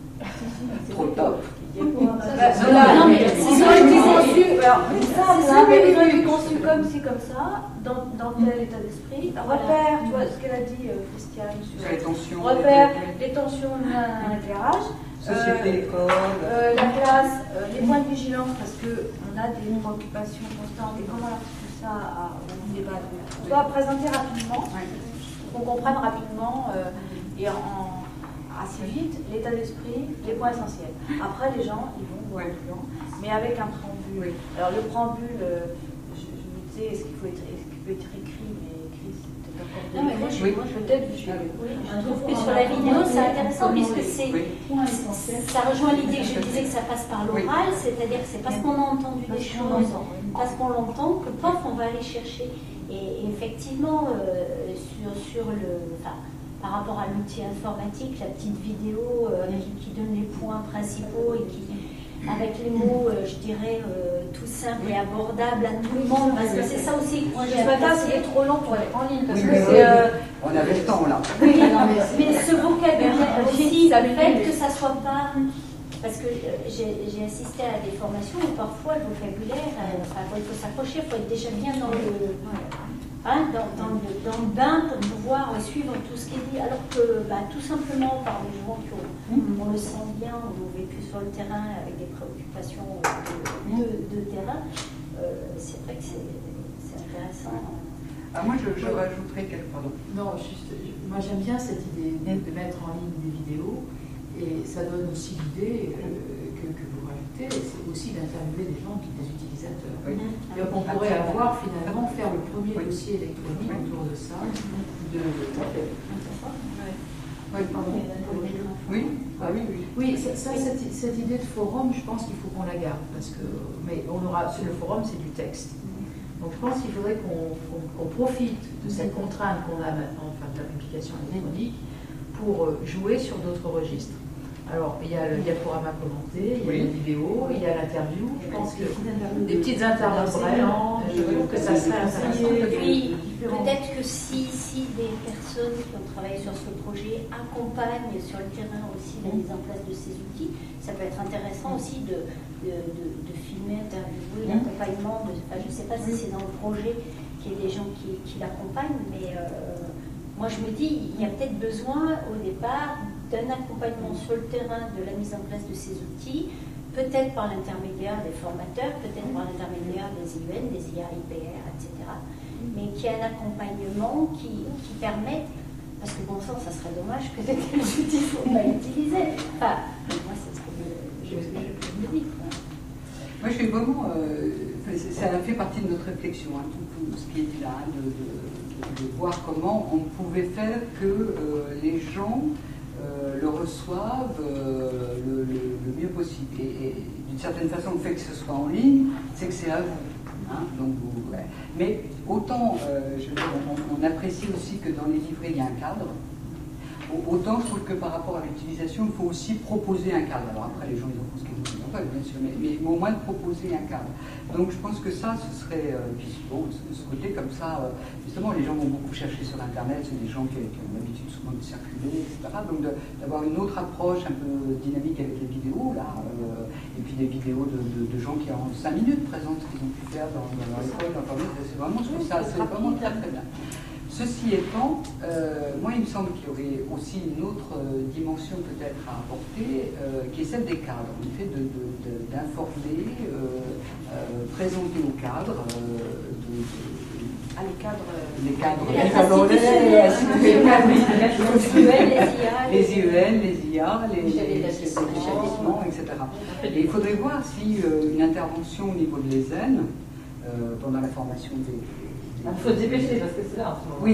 Trop top. Bah, Non, voilà. mais Ils c'est ont ça, été c'est- conçus, alors, c'est c'est simple, ça, hein, mais mais- ils ont été conçus comme ci, comme ça, dans, dans tel état d'esprit. Repère, tu vois ce qu'elle a dit, euh, Christiane, sur Sur les tensions. repère, les tensions d'un éclairage. Société, école. Euh, la classe, euh, les points de vigilance, parce qu'on a des préoccupations constantes et comment articuler ça à, au débat. On doit présenter rapidement, qu'on comprenne rapidement euh, et en, en- assez vite l'état d'esprit, les points essentiels. Après, les gens, ils vont voir le plan, mais avec un préambule. Alors, le préambule, euh, je, je me disais, est-ce qu'il faut être, est-ce qu'il peut être écrit, mais écrit, c'est peut-être encore Non, mais moi, je- oui. moi, je- peut-être, je suis. Oui, je trouve que sur la vidéo, c'est intéressant puisque c'est, Oui. ça rejoint l'idée que je disais que ça passe par l'oral, c'est-à-dire que c'est parce qu'on a entendu des choses, parce qu'on l'entend, que pof, on va aller chercher. Et effectivement, euh, sur, sur le, enfin, par rapport à l'outil informatique, la petite vidéo euh, qui, qui donne les points principaux et qui, avec les mots, euh, je dirais, euh, tout simple et abordable à tout le monde, parce que c'est ça aussi que moi j'ai Ce matin, apprécié. c'était trop long pour être en ligne, parce Oui, que mais c'est. oui. euh, On avait le temps là. Oui, mais ce vocabulaire aussi, le fait que ça soit pas... Parce que euh, j'ai j'ai assisté à des formations où parfois le vocabulaire, euh, enfin, quand il faut s'accrocher, il faut être déjà bien dans le, hein, dans, dans le, dans le bain pour pouvoir voir et suivre tout ce qui est dit, alors que bah, tout simplement par les gens qui ont, mmh. on le sent bien, ont vécu sur le terrain avec des préoccupations de, de, de terrain, euh, c'est vrai que c'est intéressant. Ah, moi, je, je ouais. rajouterais quelque pardon. Non, juste, je, moi j'aime bien cette idée de mettre en ligne des vidéos, et ça donne aussi l'idée euh, que, que vous rajoutez, c'est aussi d'interviewer des gens, qui, des utilisateurs. Oui. Et donc on pourrait avoir finalement faire le premier oui. dossier électronique oui. autour de ça. De, de, oui, pardon. Oui, ah, oui, oui. Oui, ça, ça, cette, cette idée de forum, je pense qu'il faut qu'on la garde, parce que, mais on aura, le forum, c'est du texte. Donc je pense qu'il faudrait qu'on qu'on, qu'on profite de cette contrainte qu'on a maintenant, enfin, de la publication électronique, pour jouer sur d'autres registres. Alors, il y a le diaporama commenté, il y a oui. la vidéo, il y a l'interview. Je pense que des petites interviews brèves, je trouve que ça serait intéressant. Oui, peut-être que si, si des personnes qui ont travaillé sur ce projet accompagnent sur le terrain aussi la mise en place de ces outils, ça peut être intéressant aussi de, de, de, de filmer, interviewer l'accompagnement. Enfin, je ne sais pas si c'est dans le projet qu'il y ait des gens qui, qui l'accompagnent, mais euh, moi je me dis, il y a peut-être besoin au départ d'un accompagnement sur le terrain de la mise en place de ces outils, peut-être par l'intermédiaire des formateurs, peut-être par l'intermédiaire des I U N, des I A I P R, et cetera. Mais qu'il y ait un accompagnement qui, qui permette, parce que bon sang, ça serait dommage que de tels outils ne soient pas utilisés. Enfin, moi, c'est ce que je, je, je, je me dis. Quoi. Moi, je suis vraiment. Euh, ça a fait partie de notre réflexion, hein, tout, tout ce qui est là, de, de, de, de voir comment on pouvait faire que euh, les gens. Euh, le reçoivent euh, le, le, le mieux possible. Et, et d'une certaine façon, le fait que ce soit en ligne, c'est que c'est à vous. Hein, donc vous ouais. Mais autant, euh, je veux dire, on, on apprécie aussi que dans les livrets, il y a un cadre. Autant, je trouve que par rapport à l'utilisation, il faut aussi proposer un cadre. Alors après, les gens, ils en font ce qu'ils veulent, bien sûr, mais, mais au moins de proposer un cadre. Donc je pense que ça, ce serait, euh, puis, bon, ce côté comme ça, euh, justement, les gens vont beaucoup chercher sur Internet, c'est des gens qui, qui ont l'habitude souvent de circuler, et cetera. Donc d'avoir une autre approche un peu dynamique avec les vidéos, là, euh, et puis des vidéos de, de, de gens qui en cinq minutes présentent ce qu'ils ont pu faire dans, dans leur école, enfin, c'est vraiment, je trouve ça, c'est vraiment très très bien. Ceci étant, euh, moi il me semble qu'il y aurait aussi une autre euh, dimension peut-être à apporter, euh, qui est celle des cadres, en effet d'informer, euh, euh, présenter aux cadres, euh, de, de, ah, les cadres, les cadres, les, les cadres, les I U N, les I A, les établissements, et cetera. Et il faudrait voir si euh, une intervention au niveau de l'E S E N, euh, pendant la formation des il faut se dépêcher parce que c'est là en ce moment. Oui,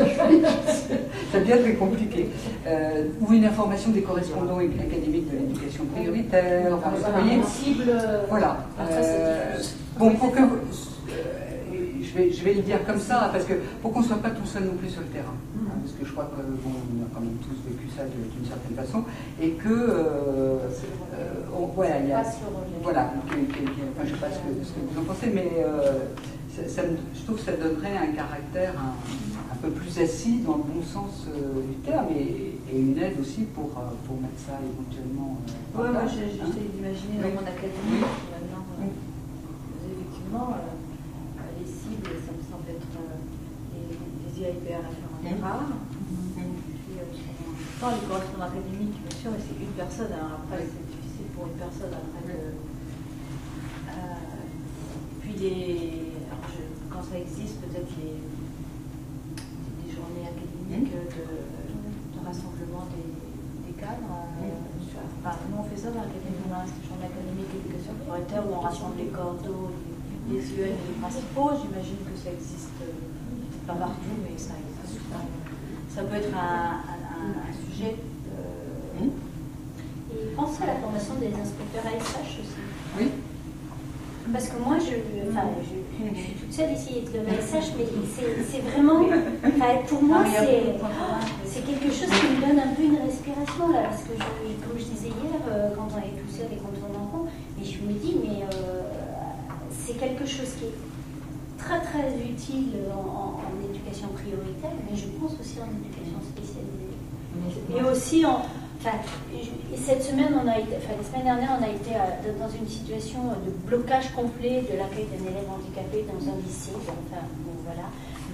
ça devient très compliqué. Euh, ou une information des correspondants académiques de l'éducation prioritaire. Enfin, vous voyez, cible. Voilà. Euh, bon, pour que, euh, je, vais, je vais le dire comme ça, parce que pour qu'on ne soit pas tout seul non plus sur le terrain. Hein, parce que je crois que bon, on a quand même tous vécu ça d'une certaine façon, et que euh, euh, on, voilà, il y a, voilà, qui, qui, qui, enfin, je ne sais pas ce que, ce que vous en pensez, mais euh, Ça, ça, je trouve que ça donnerait un caractère un, un peu plus assis dans le bon sens euh, du terme et, et une aide aussi pour, euh, pour mettre ça éventuellement. Euh, oui, moi j'essaie hein. d'imaginer dans mon académie, oui. maintenant, euh, effectivement, euh, les cibles, ça me semble être euh, les, les I A I P R référents rares. Puis, euh, tant les correspondants académiques, bien sûr, mais c'est une personne, alors après oui. c'est difficile pour une personne après de. Euh, puis les. Quand ça existe, peut-être les, des journées académiques de, de rassemblement des, des cadres. Euh, sur, enfin, nous, on fait ça dans l'académie, on a une journée académique d'éducation prioritaire où on rassemble les cordeaux, les, les U N et les principaux. J'imagine que ça existe euh, pas partout, mais ça existe. Ça peut être un, un, un, un sujet. Euh... Et pensez à la formation des inspecteurs A S H aussi. Oui. Parce que moi, je, enfin, je, je suis toute seule ici de l'A S H, mais c'est vraiment, enfin, pour moi, c'est quelque chose qui me donne un peu une respiration là, parce que je, comme je disais hier, quand on est tout seul et quand on est enfant, et je me dis, mais euh, c'est quelque chose qui est très très utile en, en, en éducation prioritaire, mais je pense aussi en éducation spécialisée, et aussi en Enfin, et cette semaine, on a été, enfin, la semaine dernière, on a été dans une situation de blocage complet de l'accueil d'un élève handicapé dans un lycée. Enfin, bon, voilà.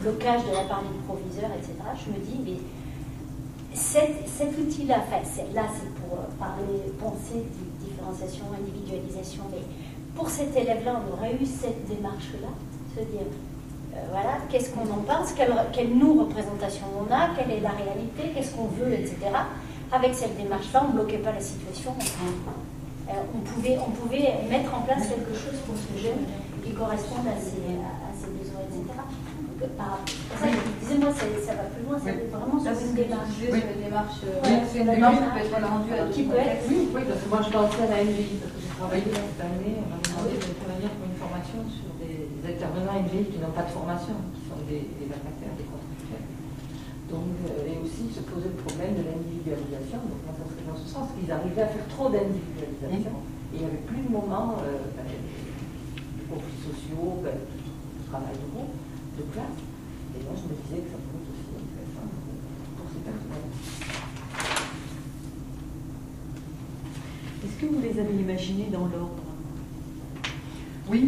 blocage de la part du proviseur, et cetera, je me dis, mais cet, cet outil-là, enfin, là c'est pour parler, penser, différenciation, individualisation, mais pour cet élève-là, on aurait eu cette démarche-là, se dire, euh, voilà, qu'est-ce qu'on en pense, quelle, quelle nous représentation on a, quelle est la réalité, qu'est-ce qu'on veut, et cetera. Avec cette démarche-là, on ne bloquait pas la situation. Euh, on, pouvait, on pouvait mettre en place quelque chose pour ce jeune qui corresponde à ses, à, à ses besoins, et cetera. Donc, par, pour ça, disais-moi, ça, ça va plus loin, ça va vraiment sur une démarche. Oui, sur une démarche, ouais, oui, c'est une démarche qui peut être rendue à qui peut être. Oui, oui, parce que moi je pensais à la N G I, parce que j'ai travaillé cette année, on m'a demandé d'intervenir pour une formation sur des, des intervenants N G I qui n'ont pas de formation, qui sont des, des vacataires, des contractuels. Donc, euh, et aussi se poser le problème de l'individualisation. Donc, moi, ça serait dans ce sens qu'ils arrivaient à faire trop d'individualisation. Et il n'y avait plus de moment euh, ben, de conflits sociaux, ben, de travail de groupe, de classe. Et moi, je me disais que ça pouvait être aussi intéressant pour ces personnes. Est-ce que vous les avez imaginés dans l'ordre? Oui.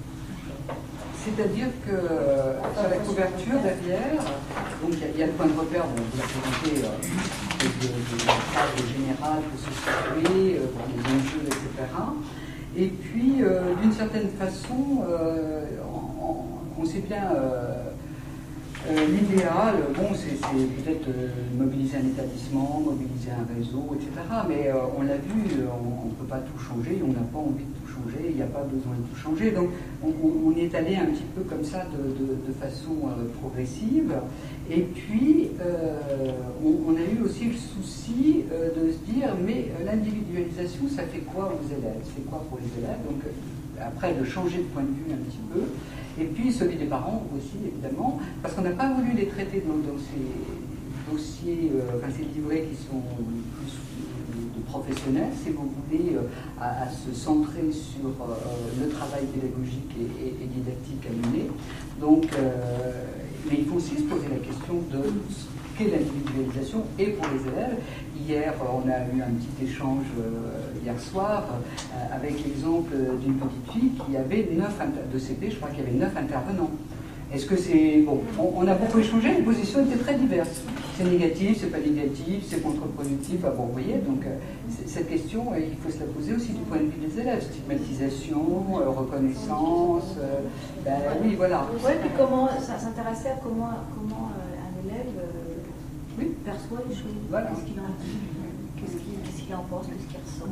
C'est-à-dire que euh, sur la couverture derrière, donc il y, y a le point de repère, bon, vous l'avez présenté, euh, de, de, de cadre général pour se situer, euh, pour les enjeux, et cetera. Et puis, euh, d'une certaine façon, euh, on, on, on sait bien, euh, euh, l'idéal, bon, c'est peut-être euh, mobiliser un établissement, mobiliser un réseau, et cetera. Mais euh, on l'a vu, on ne peut pas tout changer, on n'a pas envie de tout changer, il n'y a pas besoin de tout changer. Donc, on, on est allé un petit peu comme ça de, de, de façon euh, progressive. Et puis, euh, on, on a eu aussi le souci euh, de se dire, mais euh, l'individualisation, ça fait quoi aux élèves? C'est quoi pour les élèves? Donc, euh, après, de changer de point de vue un petit peu. Et puis, celui des parents aussi, évidemment, parce qu'on n'a pas voulu les traiter dans, dans ces dossiers, euh, enfin, ces livrets qui sont plus de professionnels, si vous voulez, euh, à, à se centrer sur euh, le travail pédagogique et, et, et didactique à mener. Donc, euh, mais il faut aussi se poser la question de ce qu'est l'individualisation et pour les élèves. Hier, on a eu un petit échange euh, hier soir euh, avec l'exemple d'une petite fille qui avait neuf de C P, je crois qu'il y avait neuf intervenants. Est-ce que c'est... Bon, on, on a beaucoup échangé, les positions étaient très diverses. C'est négatif, c'est pas négatif, c'est contre-productif. Ah bon, vous voyez, donc euh, cette question, euh, il faut se la poser aussi du point de vue des élèves. Stigmatisation, euh, reconnaissance, euh, ben oui, voilà. Oui, puis comment, ça s'intéressait à comment, comment euh, un élève euh, oui. perçoit les choses, voilà. Qu'est-ce qu'il en dit, qu'est-ce qu'il qu qu'il en pense, qu'est-ce qu'il ressent.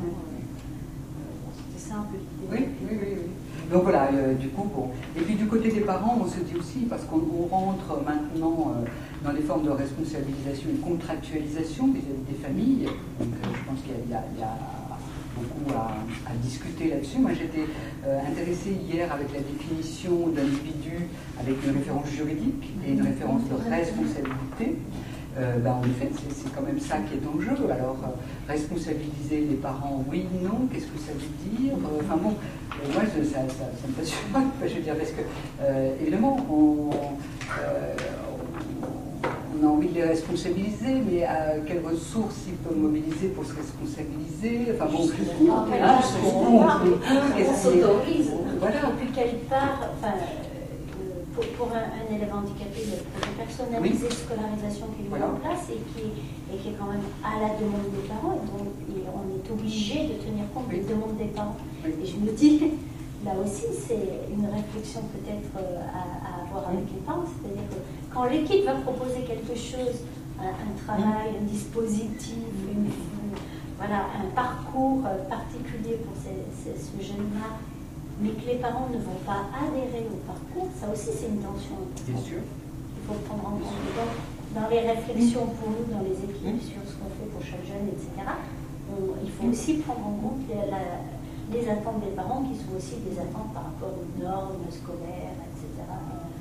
Euh, C'était ça un peu l'idée. Oui, oui, oui, oui. Donc voilà, euh, du coup, bon. Et puis du côté des parents, on se dit aussi, parce qu'on rentre maintenant euh, dans les formes de responsabilisation et contractualisation vis-à-vis des familles, donc euh, je pense qu'il y, y, y a beaucoup à, à discuter là-dessus. Moi, j'étais euh, intéressée hier avec la définition d'individu avec une référence juridique et une référence de responsabilité. Euh, ben, en effet, c'est quand même ça qui est en jeu. Alors, euh, responsabiliser les parents, oui, non, qu'est-ce que ça veut dire? euh, Enfin bon, euh, moi, je, ça, ça, ça me passionne pas. Je veux dire, parce que, euh, évidemment, on, euh, on a envie de les responsabiliser, mais à quelles ressources ils peuvent mobiliser pour se responsabiliser? Enfin bon, justement, on, hein, on, on, on s'autorise. Voilà. Depuis quelle part, enfin, pour, pour un, un élève handicapé, le projet personnalisé de scolarisation qui est mis voilà. en place et qui, et qui est quand même à la demande des parents, et donc et on est obligé de tenir compte oui. des demandes des parents. Oui. Et je me dis, là aussi, c'est une réflexion peut-être à, à avoir avec les parents, c'est-à-dire que quand l'équipe va proposer quelque chose, un, un travail, un dispositif, une, une, voilà, un parcours particulier pour ces, ces, ce jeune-là, mais que les parents ne vont pas adhérer au parcours, ça aussi c'est une tension. Bien sûr. Il faut prendre en compte. Donc, dans les réflexions pour nous, dans les équipes, sur ce qu'on fait pour chaque jeune, et cetera, on, il faut aussi prendre en compte les, la, les attentes des parents qui sont aussi des attentes par rapport aux normes scolaires, et cetera.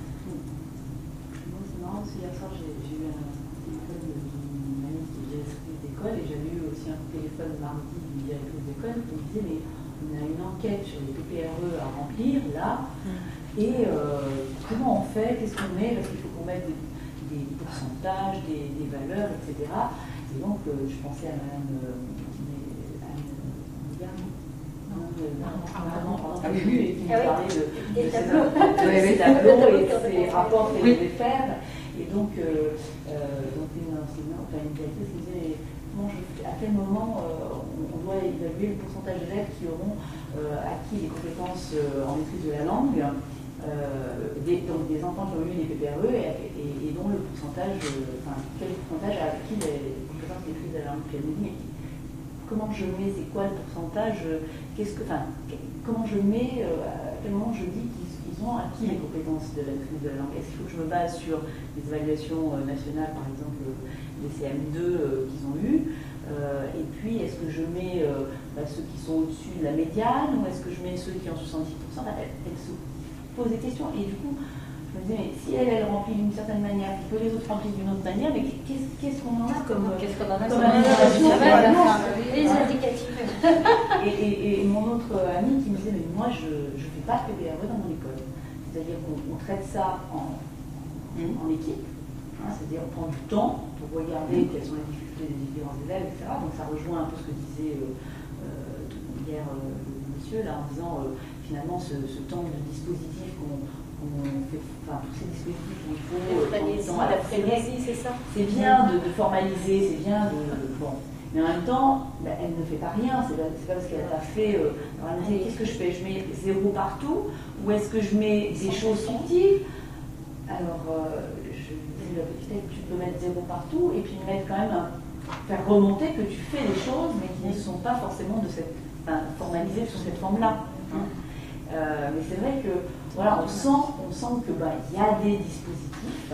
Moi, c'est marrant parce que hier soir, j'ai eu un téléphone d'une amie qui est directrice d'école et j'avais eu aussi un téléphone mardi d'une directrice d'école qui me disait mais on a une enquête sur les P P R E à remplir là, mmh. et euh, comment on fait, qu'est-ce qu'on met, parce qu'il faut qu'on mette des, des pourcentages, des, des valeurs, et cetera. Et donc euh, je pensais à Madame euh, Anne, Ah oui, oui, et qui nous parlait de, des de tableaux, ces tableaux et ces rapports qu'elle devait faire. Et donc, euh, euh, donc une enseignante, enfin une directrice qui disait comment je, à quel moment euh, on doit évaluer le pourcentage d'élèves qui auront euh, acquis les compétences euh, en maîtrise de la langue, euh, des, donc des enfants qui ont eu des P P R E et, et, et dont le pourcentage, euh, enfin quel pourcentage a acquis les, les compétences de maîtrise de la langue. Puis elle me dit, mais comment je mets, c'est quoi le pourcentage, qu'est-ce que, enfin, comment je mets, euh, à quel moment je dis qu'ils ils ont acquis les compétences de la maîtrise de la langue. Est-ce qu'il faut que je me base sur les évaluations euh, nationales, par exemple les C M deux euh, qu'ils ont eues, euh, et puis est-ce que je mets euh, bah, ceux qui sont au-dessus de la médiane, ou est-ce que je mets ceux qui ont soixante-dix pour cent? elle, elle se pose des questions, et du coup, je me disais, mais si elle, elle remplit d'une certaine manière, puis que les autres remplissent d'une autre manière, mais qu'est-ce qu'est-ce qu'on en a comme, Qu'est-ce qu'on en a comme comme amélioration? les indicatifs. Et, et, et mon autre ami qui me disait, mais moi je ne fais pas de P P R E dans mon école. C'est-à-dire qu'on on traite ça en, en équipe, hein, c'est-à-dire on prend du temps pour regarder quelles sont les difficultés des différents élèves, et cetera. Donc ça rejoint un peu ce que disait euh, euh, hier euh, le monsieur, là, en disant euh, finalement ce, ce temps de dispositif qu'on qu fait, enfin tous ces dispositifs où il faut euh, c'est ça. C'est bien de, de formaliser, c'est bien de, de bon. Mais en même temps, ben, elle ne fait pas rien, c'est pas, pas parce qu'elle n'a pas fait. Euh, alors elle me dit, qu'est-ce que je fais? Je mets zéro partout, ou est-ce que je mets des choses fictives? Alors, euh, je dis, peut-être tu peux mettre zéro partout, et puis mettre quand même, un, faire remonter que tu fais des choses, mais qui ne sont pas forcément de cette, enfin, formalisées sous cette forme-là. Hein. Euh, mais c'est vrai que, voilà, on sent, on sent que bah, y a des dispositifs.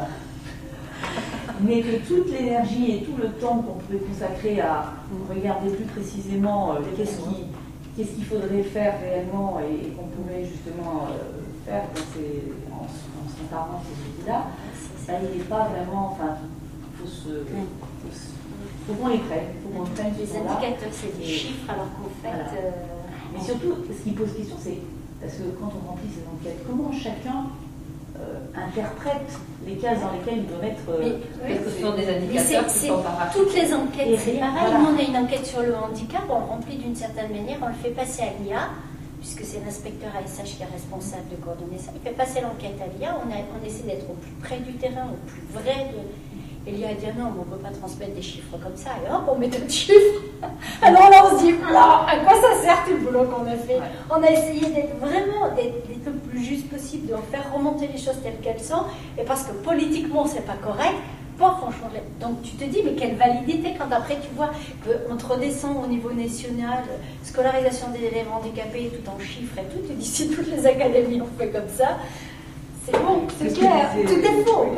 Mais que toute l'énergie et tout le temps qu'on pouvait consacrer à regarder plus précisément euh, qu'est-ce qu'il qu'est-ce qu'il faudrait faire réellement et, et qu'on pouvait justement euh, faire dans ces, en, en s'emparant de ces outils-là, ça il n'est pas vraiment. Enfin, il faut se. Faut, se, faut qu'on les prenne. Faut qu'on prenne les indicateurs, c'est des chiffres, alors qu'en fait. Voilà. Euh, Mais surtout, ce qui pose question, c'est parce que quand on remplit ces enquêtes, comment chacun Euh, interprète les cases dans lesquelles il doit mettre. Euh, Est-ce que ce sont des indicateurs qui sont par rapport? Toutes les enquêtes, c'est pareil. Voilà. Nous, on a une enquête sur le handicap, on remplit d'une certaine manière, on le fait passer à l'I A, puisque c'est l'inspecteur A S H qui est responsable de coordonner ça. Il fait passer l'enquête à l'I A, on, a, on essaie d'être au plus près du terrain, au plus vrai de. Et l'I A dit non, on ne peut pas transmettre des chiffres comme ça, et hop, on met d'autres chiffres. Alors là, on se dit, là, à quoi ça sert tout le boulot qu'on a fait? Ouais. On a essayé d'être vraiment d'être le plus juste possible, de faire remonter les choses telles qu'elles sont, et parce que politiquement, c'est pas correct, pas franchement. Donc tu te dis, mais quelle validité quand après tu vois qu'on te redescend au niveau national, scolarisation des élèves handicapés, tout en chiffres et tout, tu dis, si toutes les académies ont fait comme ça, c'est bon, c'est clair, disait, tout est faux.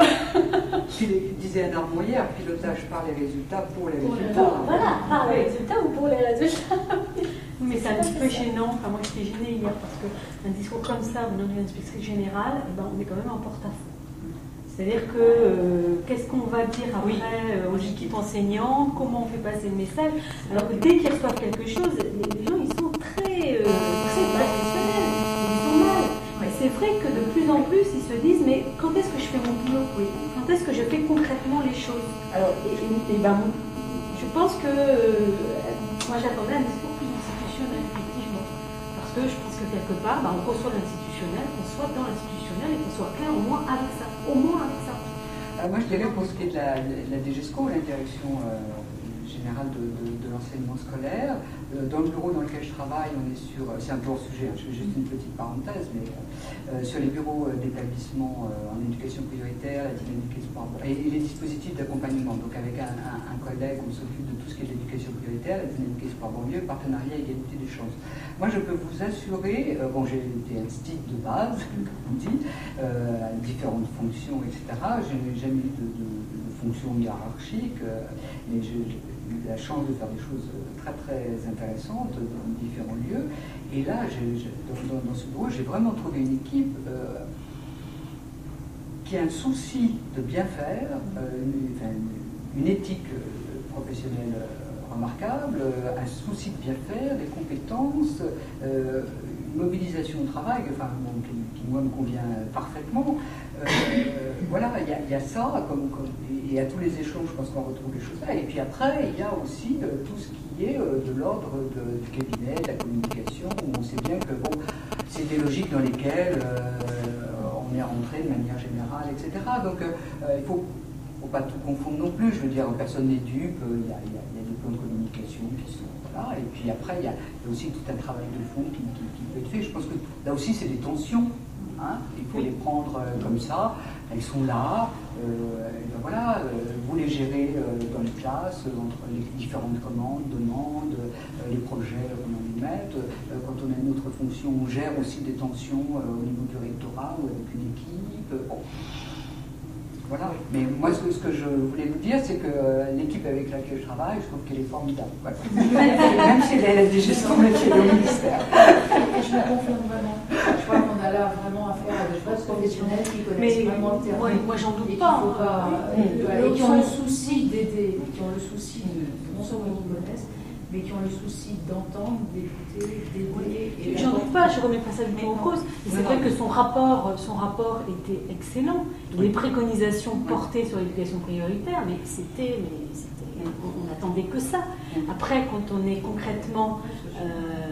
Tu disais un arbre hier, pilotage par les résultats, pour les pour résultats. Le, voilà, par les résultats ou pour les résultats. Mais c'est un petit peu gênant, enfin moi j'étais gênée hier parce qu'un discours comme ça venant d'une inspectrice générale, eh ben, on est quand même en porte-à-faux. C'est-à-dire que euh, qu'est-ce qu'on va dire après euh, aux équipes enseignantes, comment on fait passer le message, alors que dès qu'ils reçoivent quelque chose, les, les gens ils sont très, euh, très professionnels, ils sont mal. Mais c'est vrai que de plus en plus ils se disent, mais quand est-ce que je fais mon boulot? Oui. Quand est-ce que je fais concrètement les choses? Alors, et, et, et ben, je pense que euh, moi j'attendais un discours plus institutionnel, effectivement. Parce que je pense que quelque part, ben, on reçoit l'institutionnel, qu'on soit dans l'institutionnel et qu'on soit clair au moins avec ça. Au moins avec ça. Euh, moi je dirais pour ce qui est de la, de la D G E S C O, la direction euh, générale de, de, de l'enseignement scolaire, euh, dans le bureau dans lequel je travaille, on est sur, c'est un peu hors sujet, hein, je fais juste une petite parenthèse, mais euh, sur les bureaux euh, d'établissement euh, en éducation prioritaire, la dynamique et, et les dispositifs d'accompagnement. Donc avec un, un, un collègue, on s'occupe de tout ce qui est de l'éducation prioritaire, la dynamique espoir banlieue, partenariat, égalité des chances. Moi je peux vous assurer, euh, bon j'ai été un stick de base, comme on dit, euh, différentes fonctions, et cetera. Je n'ai jamais eu de, de, de fonction hiérarchique, euh, mais j'ai eu la chance de faire des choses très très intéressantes dans différents lieux. Et là, j'ai, j'ai, dans, dans, dans ce bureau, j'ai vraiment trouvé une équipe euh, qui a un souci de bien faire, euh, une, enfin, une, une éthique euh, professionnelle euh, remarquable, euh, un souci de bien faire, des compétences, euh, une mobilisation au travail, enfin, bon, qui, qui, moi, me convient parfaitement. Euh, voilà, il y, y a ça, comme, comme, et à tous les échelons, je pense qu'on retrouve les choses là. Et puis après, il y a aussi euh, tout ce qui est euh, de l'ordre du cabinet, de la communication, où on sait bien que, bon, c'est des logiques dans lesquelles euh, on est rentré de manière générale, et cetera. Donc, euh, il faut faut pas tout confondre non plus, je veux dire, personne n'est dupe, il y, y, y a des plans de communication qui sont, voilà, et puis après, il y, y a aussi tout un travail de fond qui, qui, qui peut être fait. Je pense que là aussi, c'est des tensions, hein, il faut les prendre euh, comme ça, elles sont là, euh, et ben voilà, euh, vous les gérez euh, dans les classes, euh, entre les différentes commandes, demandes, euh, les projets qu'on en met, euh, quand on a une autre fonction, on gère aussi des tensions euh, au niveau du rectorat ou avec une équipe, euh, bon. Voilà. Mais moi, ce que, ce que je voulais vous dire, c'est que euh, l'équipe avec laquelle je travaille, je trouve qu'elle est formidable. Voilà. Même si elle a des gestions métiers au ministère. Et je me confirme vraiment. Je crois qu'on a là vraiment affaire à des vrais professionnels qui connaissent Mais, vraiment le terrain. ouais, moi, j'en doute et pas. Faut pas Oui. et, voilà, et qui ont le souci d'aider, qui ont le souci de, non seulement qu'ils connaissent, mais qui ont le souci d'entendre, d'écouter, d'aider. Oui. J'en doute pas, je ne remets pas ça du tout en cause. Et c'est vrai que son rapport, son rapport était excellent. Les préconisations portées sur l'éducation prioritaire, mais c'était, mais c'était, on n'attendait que ça. Après, quand on est concrètement euh,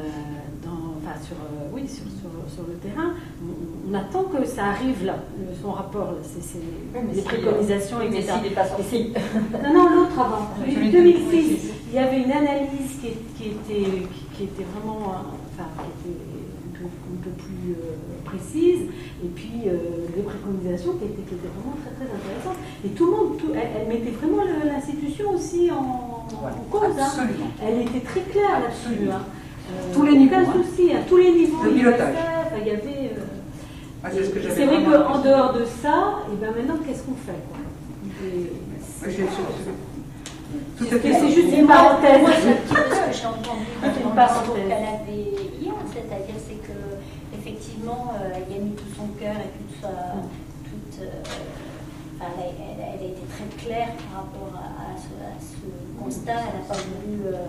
dans, enfin, sur, euh, oui, sur, sur, sur le terrain, on, on attend que ça arrive là, le, son rapport, c'est, c'est oui, les préconisations, si, et cetera. Mais s'il n'est pas sorti. Non, non, l'autre avant. En deux mille six, il y avait une analyse qui, qui, était, qui, qui était vraiment, enfin, qui était un peu, un peu plus euh, précise, et puis euh, des préconisations qui étaient, qui étaient vraiment très très intéressantes. Et tout le monde, tout, elle, elle mettait vraiment le, l'institution aussi en, Ouais, en cause. Hein. Elle était très claire là-dessus. Hein. Euh, tous les niveaux. Aucun souci, à tous les niveaux. Le pilotage. Il y avait. Euh, ah, c'est ce que j'avais c'est vrai vraiment qu'en dehors de ça, et ben maintenant, qu'est-ce qu'on fait quoi. Et, c'est, c'est, c'est, tout à fait. C'est juste une parenthèse. Moi, c'est un petit peu ce que j'ai entendu dans une le parenthèse discours qu'elle avait hier, c'est-à-dire c'est que effectivement, euh, elle y a mis tout son cœur et toute sa, toute, euh, enfin, elle, elle, elle a été très claire par rapport à, à, ce, à ce constat. Elle n'a pas voulu euh,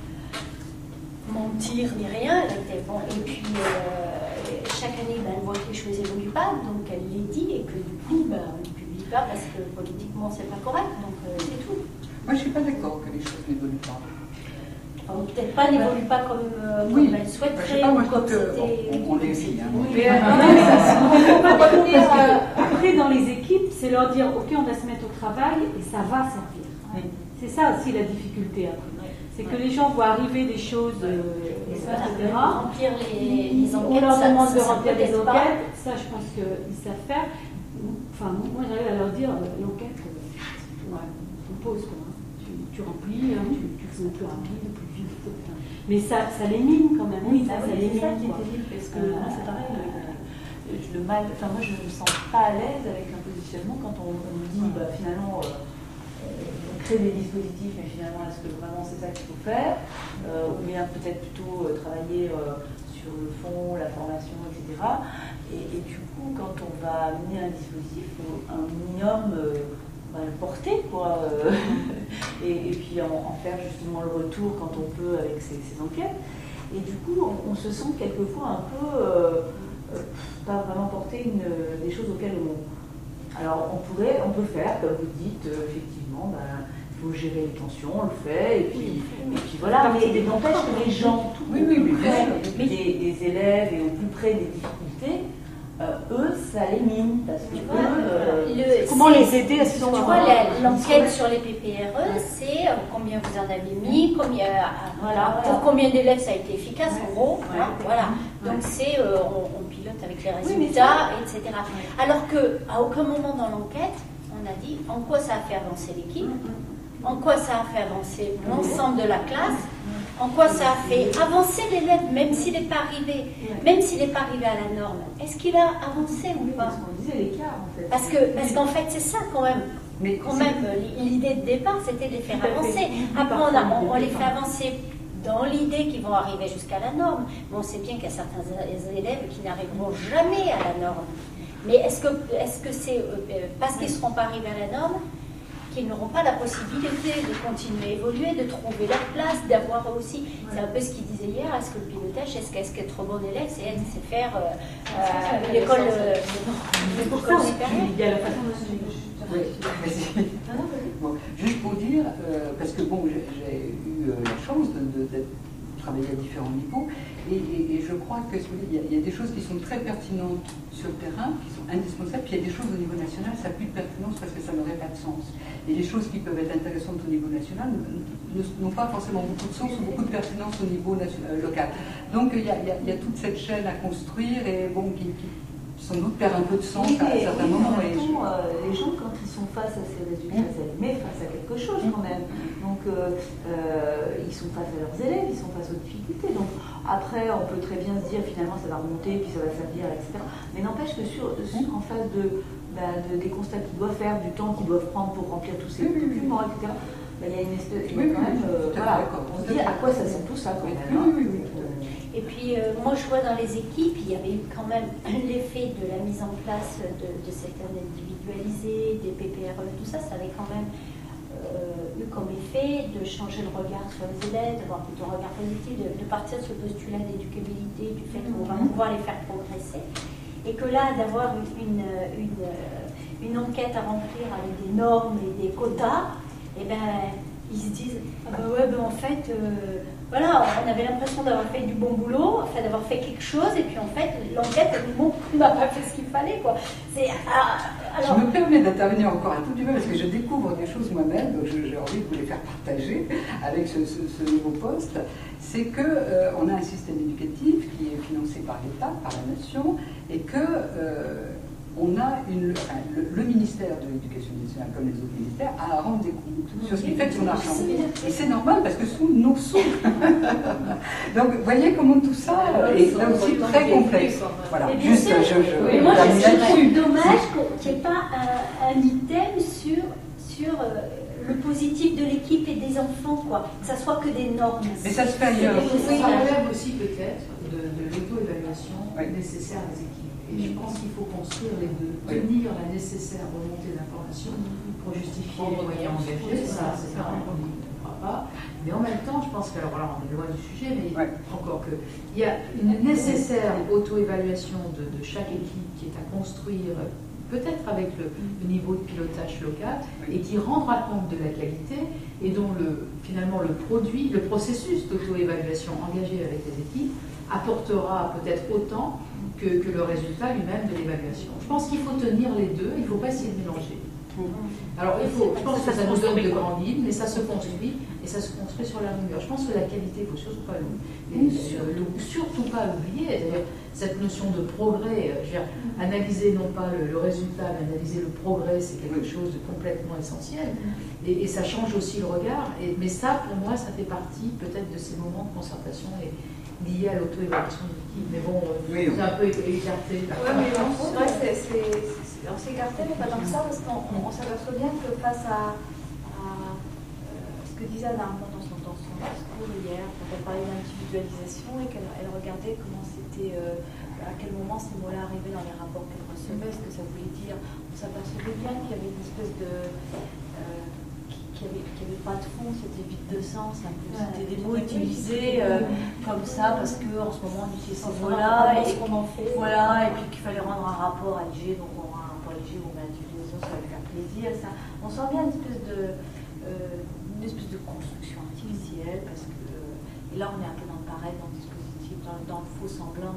mentir ni rien. Elle était bon. Et puis euh, chaque année, ben, elle voit que les choses n'évoluent pas, donc elle les dit et que du coup, ben, on ne publie pas parce que politiquement c'est pas correct. Donc euh, c'est tout. Moi, je ne suis pas d'accord que les choses n'évoluent pas. Enfin, peut-être pas n'évoluent pas comme, euh, comme oui. elle souhaiterait. Je sais pas, moi, je comme trouve que, c'était... on, on les vit. Hein, mais, euh, on va revenir après dans les équipes, c'est leur dire ok, on va se mettre au travail et ça va servir. Oui. C'est ça aussi la difficulté après. C'est que les gens voient arriver des choses, euh, et ça, et cetera. Remplir les, les enquêtes. On leur ça, demande ça, de ça remplir des pas. enquêtes. Ça, je pense qu'ils savent faire. Enfin, moi, j'arrive à leur dire euh, l'enquête, euh, ouais, on pose quoi. Tu, tu remplis, hein, tu, tu fais plus rapide, plus vite. Enfin. Mais ça, ça les mine quand même. Oui, ça, ça, ça oui, les c'est ça mine. qui est Quoi. terrible, parce que Euh, moi, c'est pareil. Le, le mal, enfin, moi, je ne me sens pas à l'aise avec un positionnement quand on, on me dit, bah, finalement, euh, on crée des dispositifs, mais finalement, est-ce que vraiment c'est ça qu'il faut faire euh, ou bien peut-être plutôt euh, travailler euh, sur le fond, la formation, et cetera. Et, et du coup, quand on va amener un dispositif, il faut un minimum euh, bah, le porter, quoi, euh, et, et puis en, en faire justement le retour quand on peut avec ces, ces enquêtes. Et du coup, on, on se sent quelquefois un peu, euh, euh, pas vraiment porter une, des choses auxquelles on... Alors, on pourrait, on peut faire, comme vous dites, euh, effectivement, ben, il faut gérer les tensions, on le fait, et puis, et puis voilà, mais il n'empêche que les gens, tout oui, oui, au plus bien près sûr. des, des élèves et au plus près des difficultés, euh, eux, ça les mine, parce que Tu eux, vois, euh, le- Comment c'est- les aider à se Tu sentir vois, la- l'enquête sur les P P R E, c'est euh, combien vous en avez mis, combien, euh, Voilà, pour voilà. combien d'élèves ça a été efficace, en gros. Ouais. Hein, voilà. Ouais. Donc c'est, euh, on, on pilote avec les Oui, mais résultats, et cetera. Alors qu'à aucun moment dans l'enquête, on a dit en quoi ça a fait avancer l'équipe, en quoi ça a fait avancer l'ensemble de la classe, en quoi ça a fait avancer l'élève, même s'il n'est pas arrivé, même s'il n'est pas arrivé à la norme. Est-ce qu'il a avancé ou pas? parce qu'on disait l'écart, en fait. Parce que, parce qu'en fait, c'est ça quand même. Mais Quand c'est- même, l'idée de départ, c'était de les faire Tout à fait. avancer. Après, on, a- on- on les fait avancer dans l'idée qu'ils vont arriver jusqu'à la norme. Mais on sait bien qu'il y a certains élèves qui n'arriveront jamais à la norme. Mais est-ce que est-ce que c'est euh, parce qu'ils ne seront pas arrivés à la norme qu'ils n'auront pas la possibilité de continuer à évoluer, de trouver leur place, d'avoir aussi, c'est un peu ce qu'il disait hier, est-ce que le pilotage, est-ce qu'être est trop bon élève, c'est c'est faire euh, euh, une école supérieure. Il y a la façon de se Oui, bon, juste pour dire, euh, parce que bon, j'ai eu euh, la chance de, de, de travailler à différents niveaux, et, et, et je crois qu'il y, y a des choses qui sont très pertinentes sur le terrain, qui sont indispensables, puis il y a des choses au niveau national, ça n'a plus de pertinence parce que ça n'aurait pas de sens. Et les choses qui peuvent être intéressantes au niveau national n'ont pas forcément beaucoup de sens ou beaucoup de pertinence au niveau national, euh, local. Donc il y, a, il, y a, il y a toute cette chaîne à construire et bon, qui, qui sans doute perd un peu de sens oui, à un certain oui, moment. En même et temps, euh, les gens, quand ils sont face à ces résultats, mmh. mais face à quelque chose quand même. Donc, euh, euh, ils sont face à leurs élèves, ils sont face aux difficultés. Donc, après, on peut très bien se dire, finalement, ça va remonter, puis ça va servir, et cetera. Mais n'empêche que sur, sur, en face de, bah, de, des constats qu'ils doivent faire, du temps qu'ils doivent prendre pour remplir tous ces documents, et cetera, bah, il y a une espèce, il y a quand même, euh, voilà, on se dit à quoi ça sert tout ça quand même. Hein. Et puis, euh, moi, je vois dans les équipes, il y avait eu quand même l'effet de la mise en place de, de cette année individualisée, des P P R E, tout ça, ça avait quand même euh, eu comme effet de changer le regard sur les élèves, d'avoir plutôt un regard positif, de, de partir de ce postulat d'éducabilité, du fait qu'on va pouvoir les faire progresser. Et que là, d'avoir une, une, une enquête à remplir avec des normes et des quotas, eh ben, ils se disent, ah ben ouais, ben en fait... Euh, voilà, on avait l'impression d'avoir fait du bon boulot, enfin, d'avoir fait quelque chose, et puis en fait, l'enquête, elle nous montre qu'on n'a pas fait ce qu'il fallait, quoi. Alors... Je me permets d'intervenir encore un tout petit peu, parce que je découvre des choses moi-même, donc j'ai envie de vous les faire partager avec ce, ce, ce nouveau poste. C'est qu'on euh, a un système éducatif qui est financé par l'État, par la nation, et que... Euh, on a une, enfin, le, le ministère de l'Éducation nationale, comme les autres ministères, a à rendre des comptes sur ce qu'il fait de son argent. Et c'est normal parce que ce sont nos sous. Donc, vous voyez comment tout ça est là aussi très complexe. Voilà, juste, je, je, mais moi, je trouve dommage qu'il n'y ait pas un, un item sur, sur euh, le positif de l'équipe et des enfants, quoi. Que ça soit que des normes. Mais ça se fait ailleurs. Ça relève aussi peut-être de, de l'auto-évaluation oui. nécessaire des équipes. Et je pense qu'il faut construire les deux, tenir la nécessaire remontée d'informations pour justifier les moyens engagés, ça c'est un qu'on ne fera pas. Mais en même temps, je pense que, alors là on est loin du sujet, mais ouais. encore que, il y a une nécessaire auto-évaluation de, de chaque équipe qui est à construire, peut-être avec le, le niveau de pilotage local, et qui rendra compte de la qualité, et dont le, finalement le produit, le processus d'auto-évaluation engagé avec les équipes apportera peut-être autant Que, que le résultat lui-même de l'évaluation. Je pense qu'il faut tenir les deux, il ne faut pas essayer de mélanger. Alors, il faut, je pense que ça nous donne de grandes lignes, mais ça se construit, et ça se construit sur la longueur. Je pense que la qualité, il ne faut surtout pas l'oublier. Surtout pas l'oublier. D'ailleurs, cette notion de progrès, je veux dire, analyser non pas le, le résultat, mais analyser le progrès, c'est quelque chose de complètement essentiel. Et, et ça change aussi le regard. Et, mais ça, pour moi, ça fait partie peut-être de ces moments de concertation et, lié à l'auto-évaluation de l'équipe, mais bon, oui, c'est un peu écarté. Oui, mais bon, c'est vrai que on s'est écarté, mais pas tant que ça, parce qu'on on, s'aperçoit bien que face à, à euh, ce que disait Anna Armand dans son, dans son discours hier, quand elle parlait d'individualisation et qu'elle elle regardait comment c'était, euh, à quel moment ces mots-là arrivaient dans les rapports qu'elle recevait, ce que ça voulait dire, on s'apercevait bien qu'il y avait une espèce de... Euh, qu'il n'y avait, avait pas de fond, c'était vide de sens, un peu. C'était des mots utilisés euh, comme ça parce qu'en ce moment on utilise ces mots-là et qu'on en fait. Voilà, et puis qu'il fallait rendre un rapport à l'I G, donc on rend un rapport à l'I G, on met l'individualisation, ça va lui faire plaisir. Ça. On sent bien une espèce de, euh, une espèce de construction artificielle parce que, euh, et là on est un peu dans le pareil, dans le dispositif, dans, dans le faux semblant.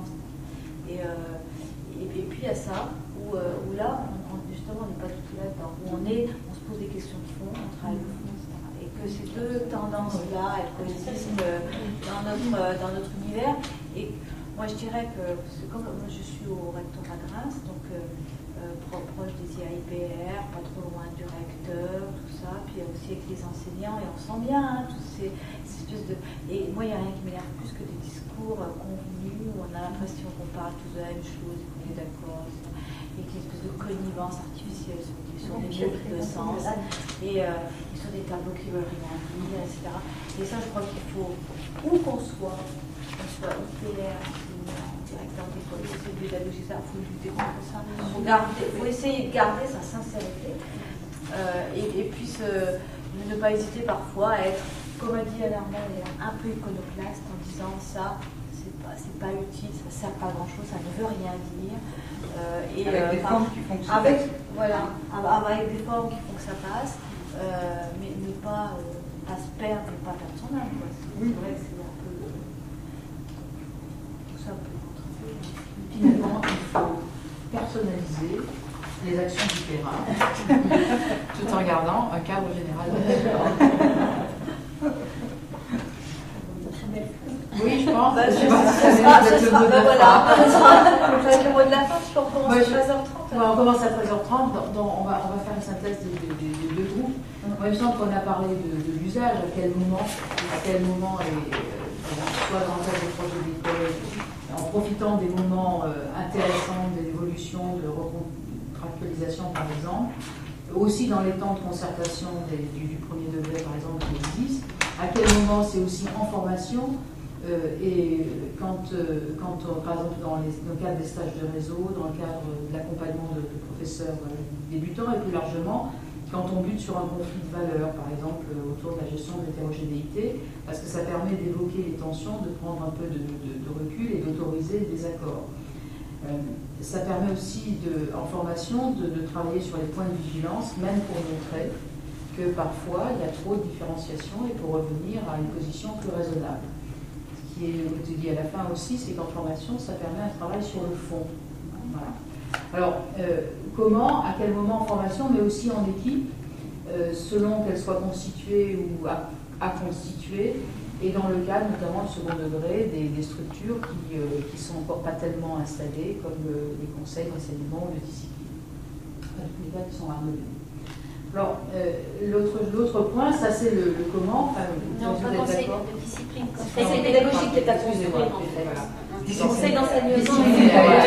Et, euh, et, et puis il y a ça, où, euh, où là, on, justement, on n'est pas du tout là-dedans, où on est, on se pose des questions de fond, on travaille le fond, et cetera. Et que ces deux tendances-là, elles coexistent dans notre, dans notre univers. Et moi, je dirais que, c'est comme moi, je suis au rectorat de Reims, donc euh, euh, proche des I A I P R, pas trop loin du recteur, tout ça, puis aussi avec les enseignants, et on sent bien hein, tous ces, ces espèces de... Et moi, il n'y a rien qui m'énerve plus que des discours euh, convenus, où on a l'impression qu'on parle tous de la même chose, qu'on est d'accord, et qu'il y a une espèce de connivence artificielle sur, sur des mots de sens, et, euh, et sur des tableaux qui veulent rien dire, et cetera. Et ça, je crois qu'il faut, où qu'on soit, qu'on soit I P R, directeur d'école, pédagogique, il faut lutter contre ça. Il faut, faut essayer de garder sa sincérité. euh, et, et puissent euh, ne pas hésiter parfois à être, comme a dit Alain Armand, un peu iconoclaste en disant ça, c'est pas, c'est pas utile, ça ne sert pas à grand chose, ça ne veut rien dire. Euh, et, avec euh, des par, formes qui font que ça avec, passe. voilà, avec des formes qui font que ça passe, euh, mais ne pas, euh, pas se perdre, ne pas perdre son âme. Quoi. C'est, oui. vrai que c'est un peu. Euh, tout ça peut contribuer. Finalement, il faut personnaliser les actions du terrain tout en gardant un cadre général. Oui, je pense. Bah, je je, pense ça que sera, ça ça le sera, mot de bah, la voilà, fin. ça sera le mot de la fin, je pense qu'on commence Ouais, à je- treize heures trente. Ouais, on commence à treize heures trente, dans, dans, on, va, on va faire une synthèse des, des, des, des deux groupes. Moi, il me semble qu'on a parlé de, de l'usage, à quel moment, à quel moment, et, euh, soit dans le cadre des projets d'école, en profitant des moments euh, intéressants de l'évolution, de recontractualisation par exemple, aussi dans les temps de concertation des, du, du premier degré par exemple qui existent, à quel moment c'est aussi en formation. Euh, et quand, euh, quand euh, par exemple, dans, les, dans le cadre des stages de réseau, dans le cadre de l'accompagnement de, de professeurs euh, débutants, et plus largement, quand on bute sur un conflit de valeurs, par exemple, euh, autour de la gestion de l'hétérogénéité, parce que ça permet d'évoquer les tensions, de prendre un peu de, de, de recul et d'autoriser des accords. Euh, ça permet aussi, de, en formation, de, de travailler sur les points de vigilance, même pour montrer que parfois, il y a trop de différenciation et pour revenir à une position plus raisonnable. Qui est, je te dis à la fin aussi, c'est qu'en formation, ça permet un travail sur le fond. Voilà. Alors, euh, comment, à quel moment en formation, mais aussi en équipe, euh, selon qu'elle soit constituée ou à, à constituer, et dans le cadre notamment du second degré, des, des structures qui ne euh, sont encore pas tellement installées, comme le, les conseils d'enseignement ou de discipline. Enfin, tous les cas qui sont harmonisés. Alors, euh, l'autre, l'autre point, ça c'est le, le comment. Enfin, Non, pas vous êtes conseil d'accord de discipline, Non, conseil pédagogique qui est à excusez-moi, construire en fait. voilà. Conseil d'enseignement. Discipline.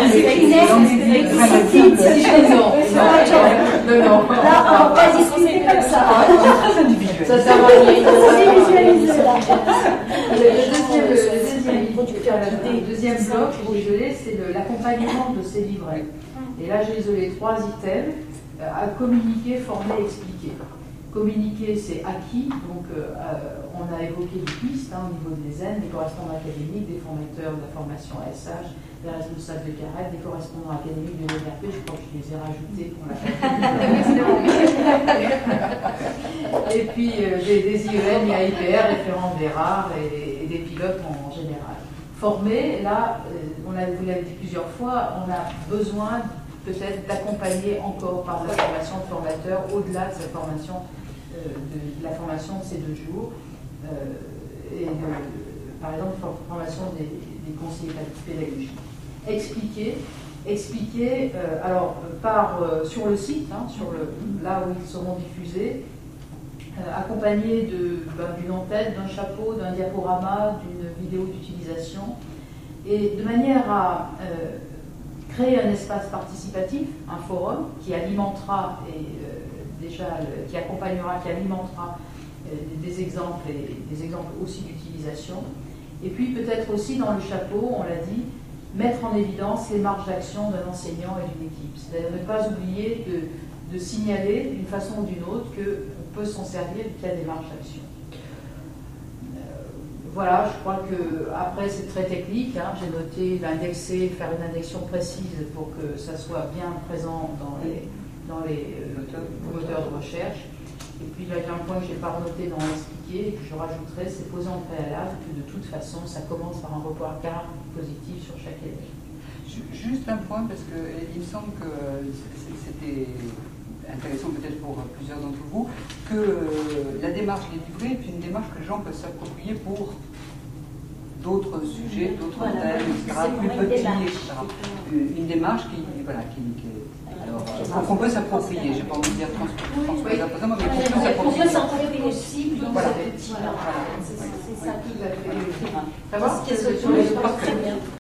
Non, non. là, on va pas discuter comme ça. Très individuel. Ça, ça va. C'est visualisé là. Le deuxième, le deuxième, le deuxième bloc, pour isoler, c'est le- l'accompagnement de ces livrets. Et là, j'ai isolé trois items euh, à communiquer, former, expliquer. Communiquer, c'est acquis, donc euh, euh, on a évoqué des pistes hein, au niveau des N, des correspondants académiques, des formateurs de la formation A S H, des responsables de CARET, des correspondants académiques de l'O R P, je crois que je les ai rajoutés pour la Et puis euh, des, des I E N, I A I P R, référents des rares et, et des pilotes en, en général. Former, là, euh, on a, vous l'avez dit plusieurs fois, on a besoin peut-être d'accompagner encore par de la formation de formateurs au-delà de cette formation, euh, de, de la formation de ces deux jours, euh, et de, par exemple, formation des, des conseillers pédagogiques. Expliquer, expliquer, euh, alors par euh, sur le site, hein, sur le, là où ils seront diffusés, euh, accompagnés de, ben, d'une en-tête, d'un chapeau, d'un diaporama, d'une vidéo d'utilisation, et de manière à euh, créer un espace participatif, un forum qui alimentera et euh, déjà le, qui accompagnera, qui alimentera euh, des exemples et des exemples aussi d'utilisation. Et puis peut-être aussi dans le chapeau, on l'a dit, mettre en évidence les marges d'action d'un enseignant et d'une équipe. C'est-à-dire ne pas oublier de, de signaler d'une façon ou d'une autre qu'on peut s'en servir, qu'il y a des marges d'action. Voilà, je crois que après c'est très technique. Hein, j'ai noté l'indexer, faire une indexion précise pour que ça soit bien présent dans les, dans les euh, moteurs de recherche. Et puis là, il y a un point que je n'ai pas noté dans l'expliquer et que je rajouterai, c'est poser en préalable que de toute façon, ça commence par un report car positif sur chaque élève. Juste un point, parce qu'il me semble que c'était intéressant peut-être pour plusieurs d'entre vous, que la démarche des livrets est une démarche que les gens peuvent s'approprier pour d'autres sujets, d'autres voilà, thèmes, et cetera, plus petits, et cetera. Une démarche qui, voilà, qui, qui alors, qu'on peut s'approprier, j'ai pas envie de dire transposer, mais qu'on peut s'approprier. On peut s'approprier aussi